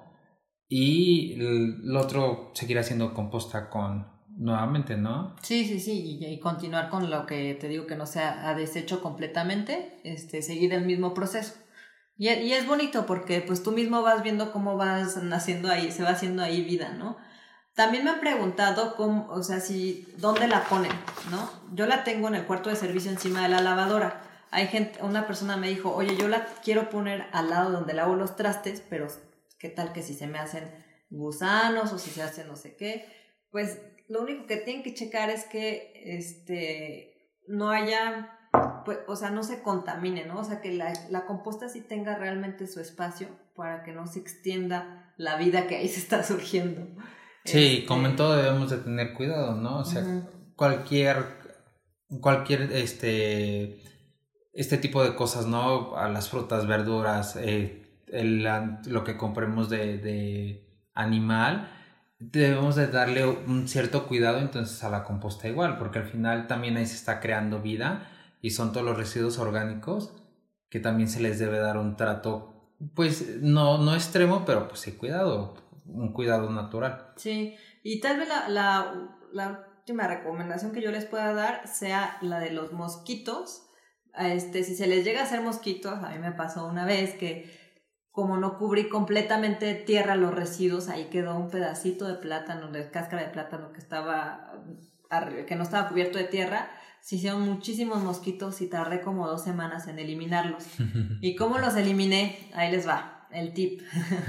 Y el otro seguir haciendo composta con nuevamente, ¿no? Sí, sí, sí, y, y continuar con lo que te digo que no sea a desecho completamente, este, seguir el mismo proceso. Y, y es bonito porque pues tú mismo vas viendo cómo vas naciendo ahí, se va haciendo ahí vida, ¿no? También me han preguntado cómo, o sea, si, ¿dónde la ponen, no? Yo la tengo en el cuarto de servicio encima de la lavadora. Hay gente, una persona me dijo, oye, yo la quiero poner al lado donde lavo los trastes, pero ¿qué tal que si se me hacen gusanos o si se hace no sé qué? Pues lo único que tienen que checar es que este, no haya pues, o sea, no se contamine, ¿no? O sea, que la, la composta sí tenga realmente su espacio para que no se extienda la vida que ahí se está surgiendo. Sí, este... como en todo debemos de tener cuidado, ¿no? O sea, uh-huh. cualquier, cualquier, este, este tipo de cosas, ¿no? A las frutas, verduras, eh, el, lo que compremos de, de animal, debemos de darle un cierto cuidado entonces a la composta igual, porque al final también ahí se está creando vida y son todos los residuos orgánicos que también se les debe dar un trato, pues no, no extremo, pero pues sí cuidado, un cuidado natural. Sí, y tal vez la, la, la última recomendación que yo les pueda dar sea la de los mosquitos. Este, si se les llega a hacer mosquitos, a mí me pasó una vez que como no cubrí completamente tierra los residuos, ahí quedó un pedacito de plátano, de cáscara de plátano que estaba que no estaba cubierto de tierra, se hicieron muchísimos mosquitos y tardé como dos semanas en eliminarlos. ¿Y cómo los eliminé? Ahí les va, el tip.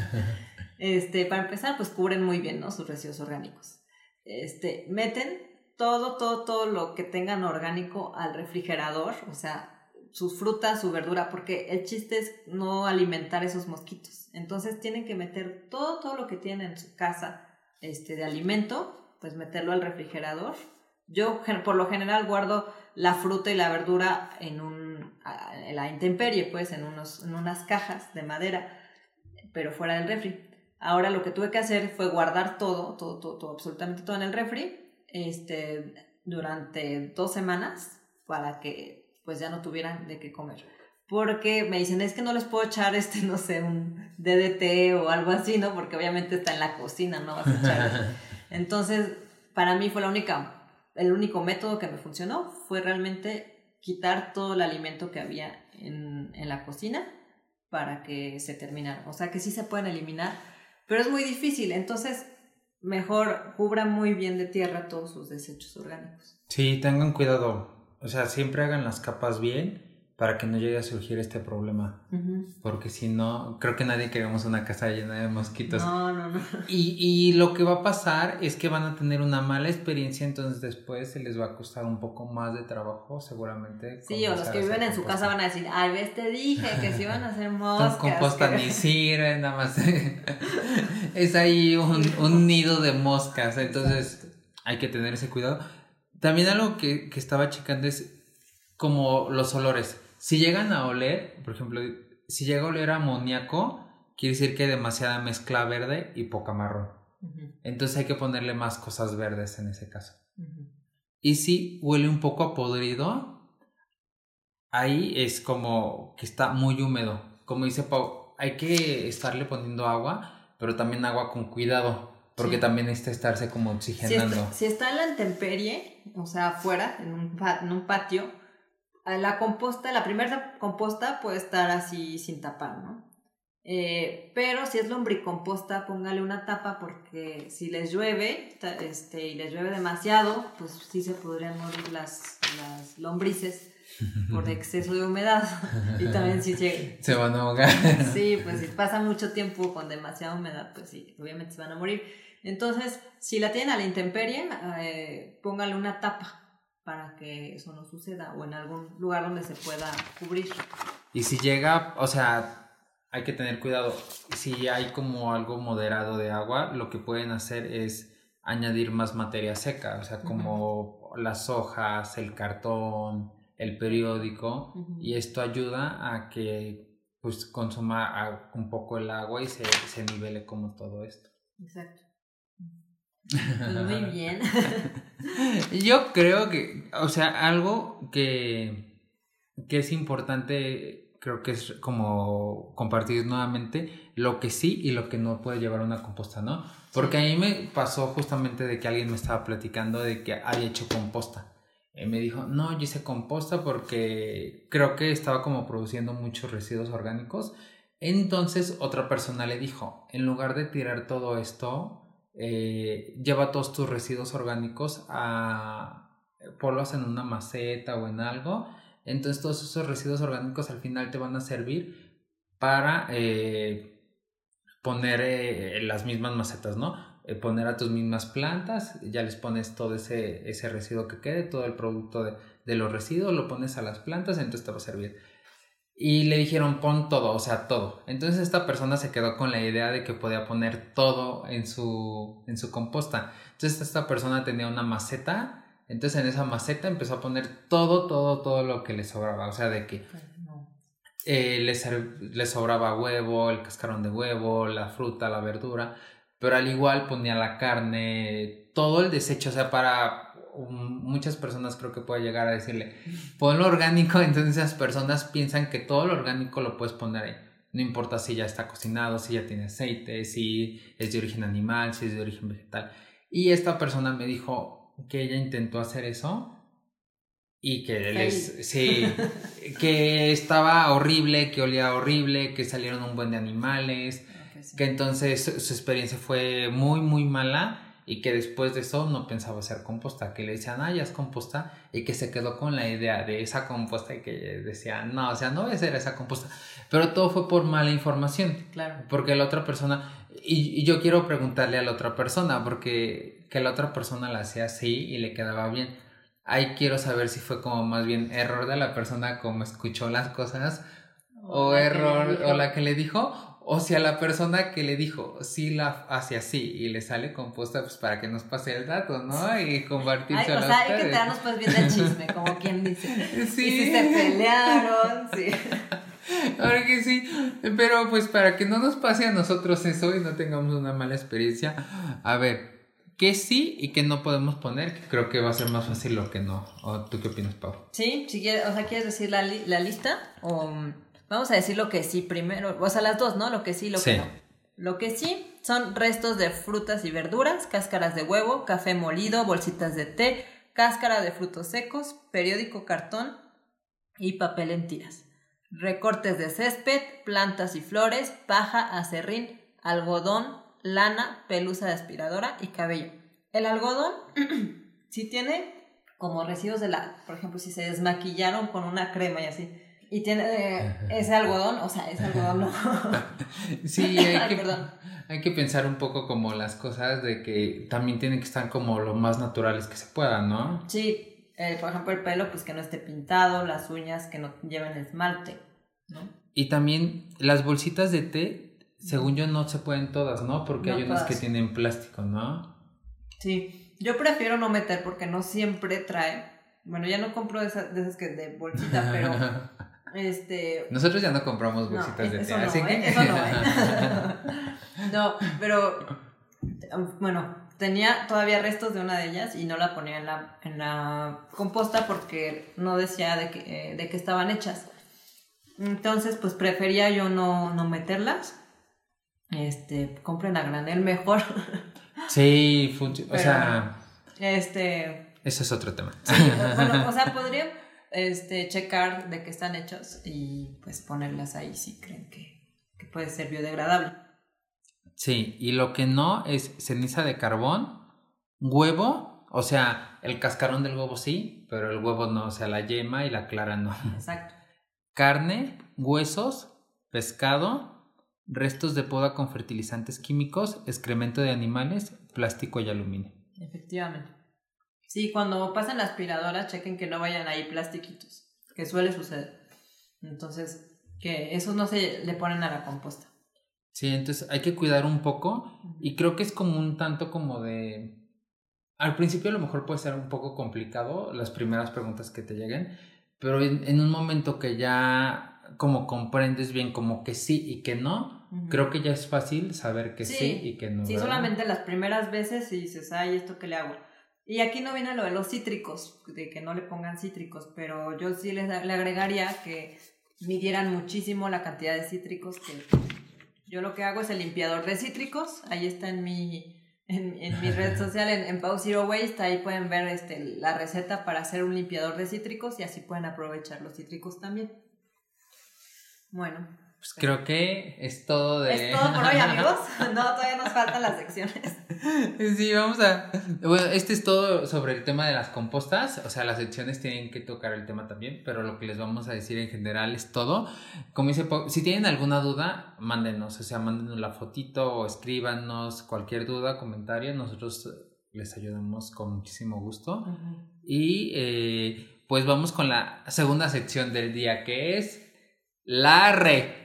Este, para empezar, pues cubren muy bien, ¿no? Sus residuos orgánicos. Este, meten todo, todo, todo lo que tengan orgánico al refrigerador, o sea, sus frutas, su verdura, porque el chiste es no alimentar esos mosquitos. Entonces tienen que meter todo, todo lo que tienen en su casa este, de alimento, pues meterlo al refrigerador. Yo por lo general guardo la fruta y la verdura en, un, en la intemperie, pues en, unos, en unas cajas de madera, pero fuera del refri. Ahora lo que tuve que hacer fue guardar todo, todo, todo, todo absolutamente todo en el refri, este, durante dos semanas para que pues ya no tuvieran de qué comer. Porque me dicen, es que no les puedo echar, este, no sé, un D D T o algo así, ¿no? Porque obviamente está en la cocina, no vas a echar. Entonces, para mí fue la única, el único método que me funcionó, fue realmente quitar todo el alimento que había en, en la cocina para que se terminara. O sea, que sí se pueden eliminar, pero es muy difícil. Entonces, mejor cubran muy bien de tierra todos sus desechos orgánicos. Sí, tengan cuidado. O sea, siempre hagan las capas bien para que no llegue a surgir este problema. Uh-huh. Porque si no, creo que nadie queremos una casa llena de mosquitos. No, no, no. Y, y lo que va a pasar es que van a tener una mala experiencia, entonces después se les va a costar un poco más de trabajo, seguramente. Sí, o los que viven en su casa van a decir, ay, ves, te dije que si van a hacer moscas. Con composta que... ni sirve, nada más. Es ahí un, un nido de moscas, entonces hay que tener ese cuidado. También algo que, que estaba checando es como los olores. Si llegan a oler, por ejemplo, si llega a oler a amoníaco, quiere decir que hay demasiada mezcla verde y poca marrón. Uh-huh. Entonces hay que ponerle más cosas verdes en ese caso. Uh-huh. Y si huele un poco a podrido, ahí es como que está muy húmedo. Como dice Pau, hay que estarle poniendo agua, pero también agua con cuidado. Porque sí. También necesita estarse como oxigenando. Si está, si está en la intemperie, o sea, afuera, en un, en un patio, la composta, la primera composta puede estar así sin tapar, ¿no? Eh, pero si es lombricomposta, póngale una tapa porque si les llueve este, y les llueve demasiado, pues sí se podrían morir las, las lombrices por exceso de humedad. Y también si se, se van a ahogar. Sí, pues si pasa mucho tiempo con demasiada humedad, pues sí, obviamente se van a morir. Entonces, si la tienen a la intemperie, eh, póngale una tapa para que eso no suceda o en algún lugar donde se pueda cubrir. Y si llega, o sea, hay que tener cuidado. Si hay como algo moderado de agua, lo que pueden hacer es añadir más materia seca, o sea, como uh-huh. las hojas, el cartón, el periódico, uh-huh. y esto ayuda a que pues consuma un poco el agua y se, se nivele como todo esto. Exacto. Pues muy bien. Yo creo que, o sea, algo que, que es importante, creo que es como compartir nuevamente lo que sí y lo que no puede llevar una composta, ¿no? Porque sí. A mí me pasó justamente de que alguien me estaba platicando de que había hecho composta. Y me dijo, no, yo hice composta porque creo que estaba como produciendo muchos residuos orgánicos. Entonces otra persona le dijo, en lugar de tirar todo esto... Eh, lleva todos tus residuos orgánicos a ponlos en una maceta o en algo, entonces todos esos residuos orgánicos al final te van a servir para eh, poner eh, las mismas macetas, ¿no? Eh, poner a tus mismas plantas, ya les pones todo ese, ese residuo que quede, todo el producto de, de los residuos, lo pones a las plantas, entonces te va a servir. Y le dijeron, pon todo, o sea, todo. Entonces esta persona se quedó con la idea de que podía poner todo en su, en su composta. Entonces esta persona tenía una maceta, entonces en esa maceta empezó a poner todo, todo, todo lo que le sobraba. O sea, de que eh, le, le sobraba huevo, el cascarón de huevo, la fruta, la verdura, pero al igual ponía la carne, todo el desecho, o sea, para... muchas personas creo que puede llegar a decirle pon lo orgánico, entonces esas personas piensan que todo lo orgánico lo puedes poner ahí, no importa si ya está cocinado, si ya tiene aceite, si es de origen animal, si es de origen vegetal. Y esta persona me dijo que ella intentó hacer eso y que hey. les, sí, que estaba horrible, que olía horrible, que salieron un buen de animales, okay, sí. Que entonces su experiencia fue muy muy mala. Y que después de eso no pensaba hacer composta, que le decían, ah, ya es composta, y que se quedó con la idea de esa composta y que decía, no, o sea, no voy a hacer esa composta. Pero todo fue por mala información. Claro. Porque la otra persona, y, y yo quiero preguntarle a la otra persona, porque que la otra persona la hacía así y le quedaba bien. Ahí quiero saber si fue como más bien error de la persona como escuchó las cosas, o, o error, o la que le dijo. O si a la persona que le dijo, sí la hace así y le sale composta, pues para que nos pase el dato, ¿no? Y compartirse. O sea, hay que enterarnos pues bien del chisme, como quien dice. Sí. Y si se pelearon, sí. Ahora que sí, pero pues para que no nos pase a nosotros eso y no tengamos una mala experiencia, a ver, ¿qué sí y qué no podemos poner? Que creo que va a ser más fácil lo que no. ¿O tú qué opinas, Pau? Sí, si quieres, o sea, ¿quieres decir la, li- la lista? O... Vamos a decir lo que sí primero, o sea, las dos, ¿no? Lo que sí y lo sí. que no. Lo que sí son restos de frutas y verduras, cáscaras de huevo, café molido, bolsitas de té, cáscara de frutos secos, periódico cartón y papel en tiras. Recortes de césped, plantas y flores, paja, acerrín, algodón, lana, pelusa de aspiradora y cabello. El algodón sí tiene como residuos de la, por ejemplo, si se desmaquillaron con una crema y así. Y tiene eh, ese algodón, o sea, ese algodón no. Sí, hay, Ay, que, perdón. hay que pensar un poco como las cosas de que también tienen que estar como lo más naturales que se puedan, ¿no? Sí, eh, por ejemplo el pelo pues que no esté pintado, las uñas que no lleven esmalte, ¿no? Y también las bolsitas de té, según yo no se pueden todas, ¿no? Porque no hay unas todas. Que tienen plástico, ¿no? Sí, yo prefiero no meter porque no siempre trae, bueno ya no compro de esas, de esas que de bolsita, pero... Este... Nosotros ya no compramos bolsitas no, de té, no, así ¿eh? que... Eso no, ¿eh? No, pero... Bueno, tenía todavía restos de una de ellas y no la ponía en la, en la composta porque no decía de que, de que estaban hechas. Entonces, pues prefería yo no, no meterlas. Este, compren a granel mejor. Sí, funciona, o sea... Este... Eso es otro tema. Sí, bueno, o sea, podría... Este, checar de qué están hechos y pues ponerlas ahí si creen que, que puede ser biodegradable. Sí, y lo que no es ceniza de carbón, huevo, o sea, el cascarón del huevo sí, pero el huevo no, o sea, la yema y la clara no. Exacto. Carne, huesos, pescado, restos de poda con fertilizantes químicos, excremento de animales, plástico y aluminio. Efectivamente. Sí, cuando pasan la aspiradora, chequen que no vayan ahí plastiquitos, que suele suceder. Entonces, que esos no se le ponen a la composta. Sí, entonces hay que cuidar un poco y creo que es como un tanto como de... Al principio a lo mejor puede ser un poco complicado las primeras preguntas que te lleguen, pero en, en un momento que ya como comprendes bien como que sí y que no, uh-huh. Creo que ya es fácil saber que sí, sí y que no. Sí, ¿verdad? Solamente las primeras veces y dices, ay, ¿esto qué le hago? Y aquí no viene lo de los cítricos, de que no le pongan cítricos, pero yo sí les, le agregaría que midieran muchísimo la cantidad de cítricos. Que yo lo que hago es el limpiador de cítricos, ahí está en mi, en, en mi red social, en, en Pau Zero Waste, ahí pueden ver este, la receta para hacer un limpiador de cítricos y así pueden aprovechar los cítricos también. Bueno. Pues creo que es todo de... Es todo por hoy, amigos. No, todavía nos faltan las secciones. Sí, vamos a... Bueno, este es todo sobre el tema de las compostas. O sea, las secciones tienen que tocar el tema también, pero lo que les vamos a decir en general es todo. Como dice Pau, si tienen alguna duda, mándenos. O sea, mándenos la fotito o escríbanos cualquier duda, comentario. Nosotros les ayudamos con muchísimo gusto. Uh-huh. Y... Eh, pues vamos con la segunda sección del día, que es la re.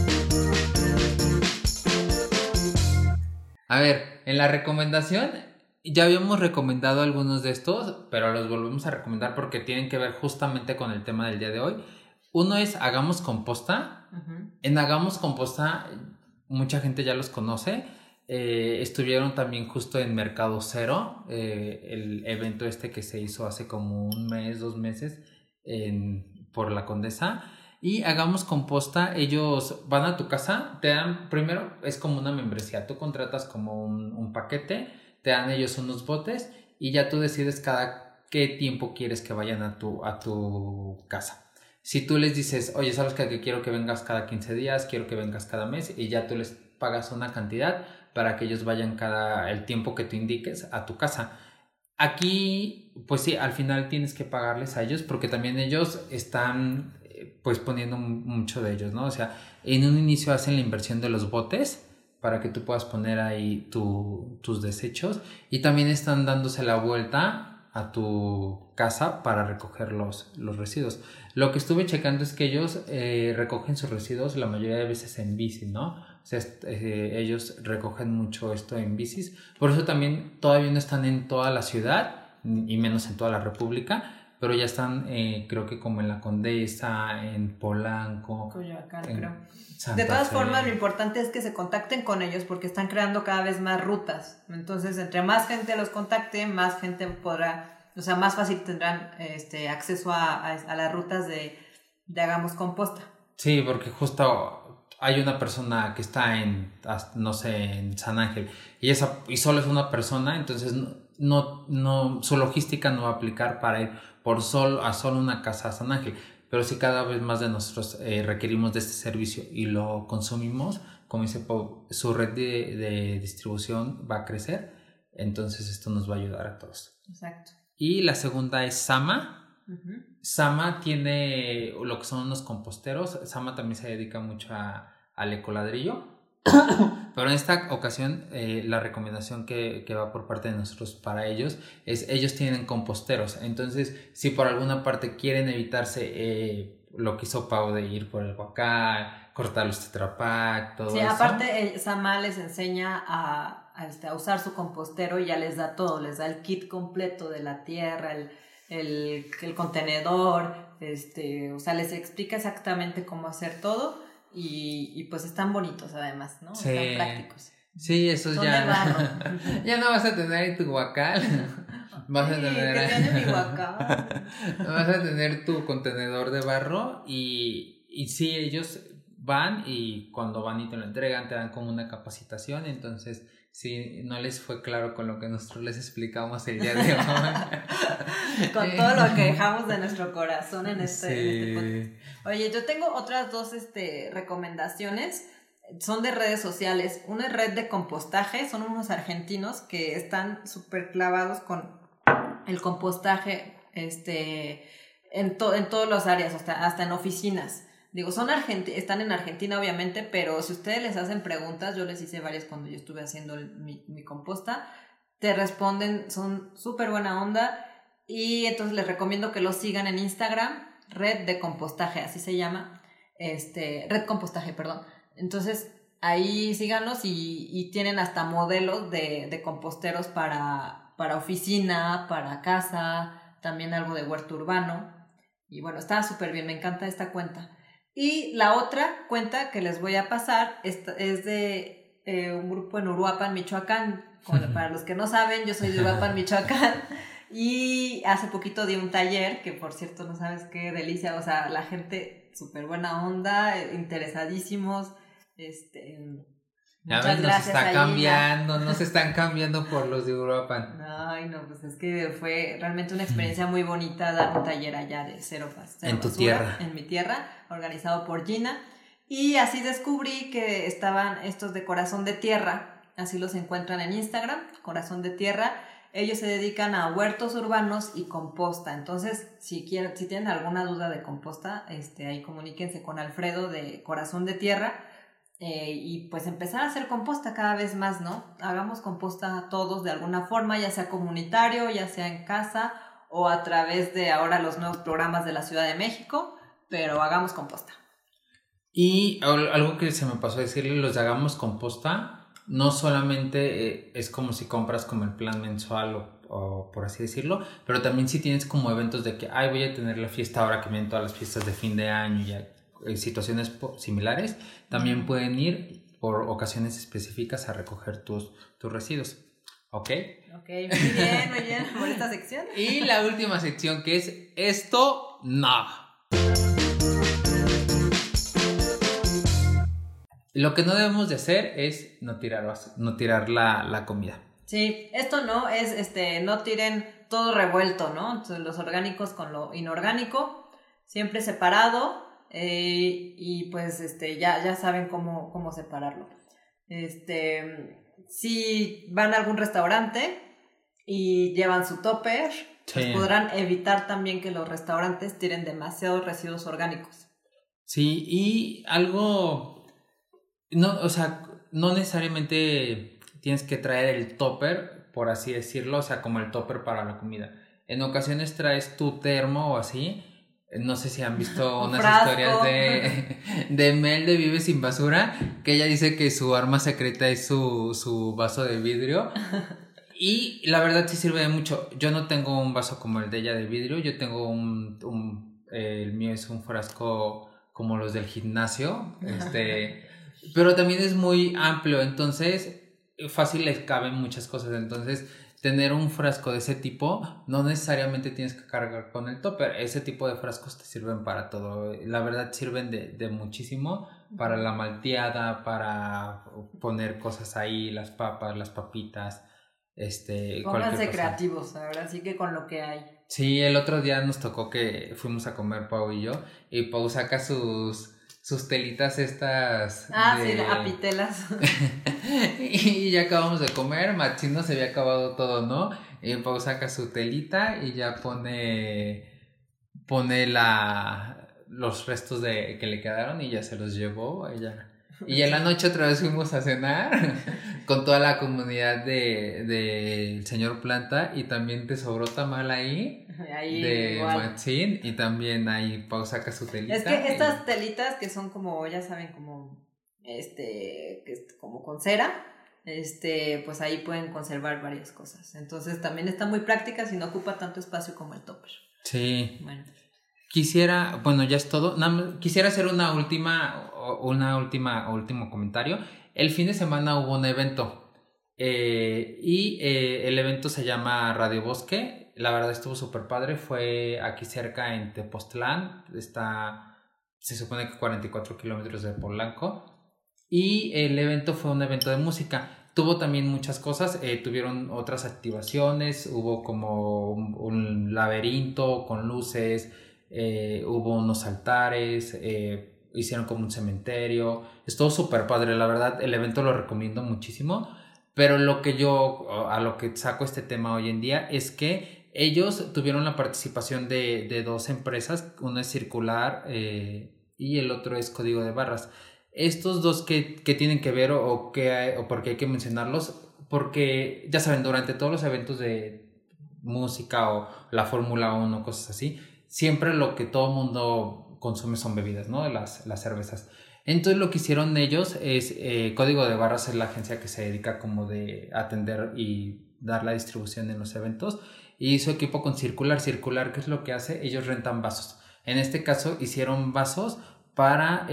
A ver, en la recomendación ya habíamos recomendado algunos de estos, pero los volvemos a recomendar porque tienen que ver justamente con el tema del día de hoy. Uno es Hagamos Composta. Uh-huh. En Hagamos Composta mucha gente ya los conoce. Eh, estuvieron también justo en Mercado Cero, eh, el evento este que se hizo hace como un mes, dos meses en, por la Condesa. Y Hagamos Composta, ellos van a tu casa, te dan, primero es como una membresía, tú contratas como un, un paquete, te dan ellos unos botes y ya tú decides cada qué tiempo quieres que vayan a tu, a tu casa. Si tú les dices, oye, ¿sabes qué? Que quiero que vengas cada quince días, quiero que vengas cada mes, y ya tú les pagas una cantidad para que ellos vayan cada el tiempo que tú indiques a tu casa. Aquí, pues sí, al final tienes que pagarles a ellos porque también ellos están pues poniendo mucho de ellos, ¿no? O sea, en un inicio hacen la inversión de los botes para que tú puedas poner ahí tu, tus desechos, y también están dándose la vuelta a tu casa para recoger los, los residuos. Lo que estuve checando es que ellos eh, recogen sus residuos la mayoría de veces en bici, ¿no? O sea, eh, ellos recogen mucho esto en bicis. Por eso también todavía no están en toda la ciudad y menos en toda la República, pero ya están, eh, creo que como en la Condesa, en Polanco, Coyoacán, creo. De todas Fe. formas, lo importante es que se contacten con ellos porque están creando cada vez más rutas. Entonces, entre más gente los contacte, más gente podrá, o sea, más fácil tendrán este, acceso a, a, a las rutas de, de Hagamos Composta. Sí, porque justo hay una persona que está en, no sé, en San Ángel, y, esa, y solo es una persona, entonces no, no, no, su logística no va a aplicar para ir por solo, a solo una casa a San Ángel. Pero si cada vez más de nosotros eh, requerimos de este servicio y lo consumimos, como dice Pau, su red de, de distribución va a crecer, entonces esto nos va a ayudar a todos. Exacto. Y la segunda es Sama. Uh-huh. Sama tiene lo que son unos composteros. Sama también se dedica mucho a, al ecoladrillo. Pero en esta ocasión eh, la recomendación que, que va por parte de nosotros para ellos es, ellos tienen composteros. Entonces, si por alguna parte quieren evitarse eh, lo que hizo Pau de ir por el guacal, cortar los Tetra Pak, todo sí, eso. Sí, aparte eh, Sama les enseña a, a, este, a usar su compostero y ya les da todo, les da el kit completo de la tierra, el, el, el contenedor, este, o sea, les explica exactamente cómo hacer todo. Y, y pues están bonitos además, ¿no? Sí. Están prácticos. Sí, esos Son ya. de barro. Ya no vas a tener ahí tu guacal. Vas sí, a tener. Que tiene mi guacal. Vas a tener tu contenedor de barro y, y sí, ellos van y cuando van y te lo entregan te dan como una capacitación. Entonces, si no les fue claro con lo que nosotros les explicamos el día de hoy. Con todo lo que dejamos de nuestro corazón en este, sí. en este podcast. Oye, yo tengo otras dos este, recomendaciones. Son de redes sociales. Una es Red de Compostaje. Son unos argentinos que están súper clavados con el compostaje este, en, to, en todas las áreas, hasta, hasta en oficinas. Digo, son argenti- están en Argentina obviamente, pero si ustedes les hacen preguntas, yo les hice varias cuando yo estuve haciendo el, mi, mi composta, te responden, son súper buena onda, y entonces les recomiendo que los sigan en Instagram, Red de Compostaje, así se llama, este, Red Compostaje, perdón. Entonces ahí síganlos y, y tienen hasta modelos de, de composteros para, para oficina, para casa, también algo de huerto urbano, y bueno, está súper bien, me encanta esta cuenta. Y la otra cuenta que les voy a pasar es, es de eh, un grupo en Uruapan, Michoacán. Como para los que no saben, yo soy de Uruapan, Michoacán. Y hace poquito di un taller, que por cierto no sabes qué delicia. O sea, la gente súper buena onda, interesadísimos. Este, ya ves, nos está ahí, cambiando, no se están cambiando por los de Uruapan. Ay, no, pues es que fue realmente una experiencia muy bonita dar un taller allá de cero, cero en tu basura, tierra. En mi tierra, organizado por Gina. Y así descubrí que estaban estos de Corazón de Tierra, así los encuentran en Instagram, Corazón de Tierra. Ellos se dedican a huertos urbanos y composta. Entonces, si quieren, si tienen alguna duda de composta, este, ahí comuníquense con Alfredo de Corazón de Tierra. Eh, y pues empezar a hacer composta cada vez más, ¿no? Hagamos composta todos de alguna forma, ya sea comunitario, ya sea en casa o a través de ahora los nuevos programas de la Ciudad de México, pero hagamos composta. Y algo que se me pasó a decirle, los de hagamos composta, no solamente eh, es como si compras como el plan mensual o, o por así decirlo, pero también si tienes como eventos de que, ay, voy a tener la fiesta ahora que vienen todas las fiestas de fin de año y ya, eh, situaciones similares, también pueden ir por ocasiones específicas a recoger tus, tus residuos. ¿Ok? Ok, muy bien, muy bien, por esta sección. Y la última sección que es esto, no. Lo que no debemos de hacer es no tirar, no tirar la, la comida. Sí, esto no es, este, no tiren todo revuelto, ¿no? Entonces, los orgánicos con lo inorgánico, siempre separado, eh, y pues, este, ya, ya saben cómo, cómo separarlo. Este, si van a algún restaurante y llevan su tupper, sí, pues podrán evitar también que los restaurantes tiren demasiados residuos orgánicos. Sí, y algo... No, o sea, no necesariamente tienes que traer el topper, por así decirlo, o sea, como el topper para la comida. En ocasiones traes tu termo o así. No sé si han visto unas frasco. historias de, de Mel de Vive Sin Basura, que ella dice que su arma secreta es su, su vaso de vidrio. Y la verdad sí sirve de mucho. Yo no tengo un vaso como el de ella de vidrio, yo tengo un... un eh, el mío es un frasco como los del gimnasio, este... Pero también es muy amplio, entonces fácil les caben muchas cosas. Entonces tener un frasco de ese tipo no necesariamente tienes que cargar con el topper. Ese tipo de frascos te sirven para todo. La verdad sirven de, de muchísimo para la malteada, para poner cosas ahí, las papas, las papitas. Este, Pónganse creativos, ahora sí que con lo que hay. Sí, el otro día nos tocó que fuimos a comer Pau y yo, y Pau saca sus... sus telitas estas ah de... sí, apitelas. Y ya acabamos de comer, Machino se había acabado todo, ¿no? Y Pau saca su telita y ya pone pone la los restos de que le quedaron y ya se los llevó ella. Y en la noche otra vez fuimos a cenar con toda la comunidad de del señor Planta, y también te sobró tamal ahí, ahí de Machín, y también ahí Pau saca su telita. Es que estas y... telitas que son como, ya saben, como este, que es como con cera, este, pues ahí pueden conservar varias cosas. Entonces también está muy práctica si no ocupa tanto espacio como el topper. Sí. Bueno. Quisiera, bueno, ya es todo. Quisiera hacer una última, una última, último comentario. El fin de semana hubo un evento eh, y eh, el evento se llama Radio Bosque. La verdad estuvo súper padre. Fue aquí cerca en Tepoztlán. Está, se supone que cuarenta y cuatro kilómetros de Polanco. Y el evento fue un evento de música. Tuvo también muchas cosas. Eh, tuvieron otras activaciones. Hubo como un, un laberinto con luces. Eh, hubo unos altares, eh, hicieron como un cementerio, estuvo súper padre, la verdad el evento lo recomiendo muchísimo. Pero lo que yo, a lo que saco este tema hoy en día es que ellos tuvieron la participación de, de dos empresas, uno es Circular eh, y el otro es Código de Barras. Estos dos que, que tienen que ver o, o, que, o porque hay que mencionarlos, porque ya saben, durante todos los eventos de música o la Fórmula uno, cosas así, siempre lo que todo mundo consume son bebidas, ¿no? Las, las cervezas. Entonces lo que hicieron ellos es, eh, Código de Barras es la agencia que se dedica como de atender y dar la distribución en los eventos, y su equipo con Circular. Circular, ¿qué es lo que hace? Ellos rentan vasos. En este caso hicieron vasos para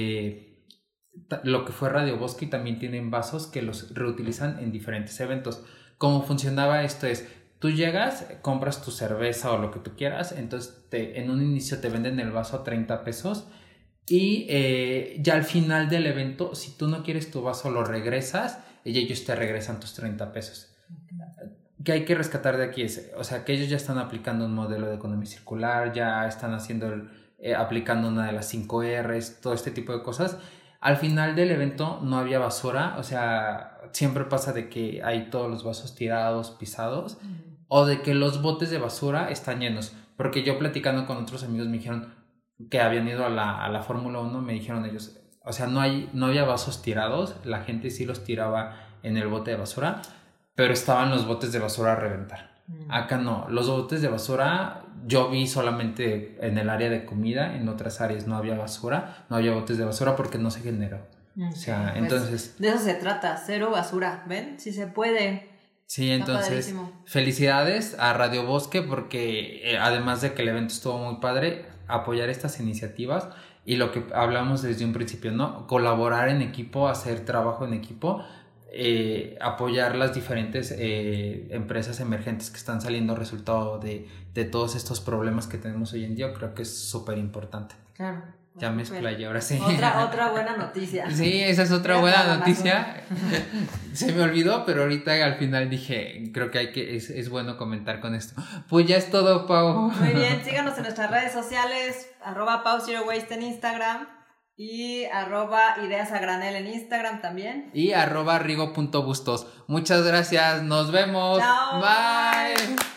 eh, lo que fue Radio Bosque, y también tienen vasos que los reutilizan en diferentes eventos. ¿Cómo funcionaba esto? Es... Tú llegas, compras tu cerveza o lo que tú quieras, entonces te, en un inicio te venden el vaso a treinta pesos y eh, ya al final del evento, si tú no quieres tu vaso, lo regresas y ellos te regresan tus treinta pesos. ¿Qué hay que rescatar de aquí? Es, o sea, que ellos ya están aplicando un modelo de economía circular, ya están haciendo el, eh, aplicando una de las cinco erres, todo este tipo de cosas. Al final del evento no había basura, o sea, siempre pasa de que hay todos los vasos tirados, pisados, uh-huh. o de que los botes de basura están llenos. Porque yo platicando con otros amigos me dijeron que habían ido a la, a la Fórmula uno, me dijeron ellos, o sea, no, hay, no había vasos tirados, la gente sí los tiraba en el bote de basura, pero estaban los botes de basura a reventar. Mm. Acá no, los botes de basura yo vi solamente en el área de comida, en otras áreas no había basura, no había botes de basura porque no se generó. Mm. O sea, pues entonces... De eso se trata, cero basura, ¿ven? Si se puede. Sí, entonces, felicidades a Radio Bosque porque eh, además de que el evento estuvo muy padre, apoyar estas iniciativas y lo que hablamos desde un principio, ¿no? Colaborar en equipo, hacer trabajo en equipo, eh, apoyar las diferentes eh, empresas emergentes que están saliendo resultado de, de todos estos problemas que tenemos hoy en día, creo que es súper importante. Claro. Ya me explayé, ahora sí. Otra, otra buena noticia. Sí, esa es otra buena noticia. Se me olvidó, pero ahorita al final dije, creo que hay que es, es bueno comentar con esto. Pues ya es todo, Pau. Muy bien, síganos en nuestras redes sociales, arroba Pau Zero Waste en Instagram y arroba Ideas a Granel en Instagram también. Y arroba Rigo punto Bustos. Muchas gracias, nos vemos. Chao. Bye.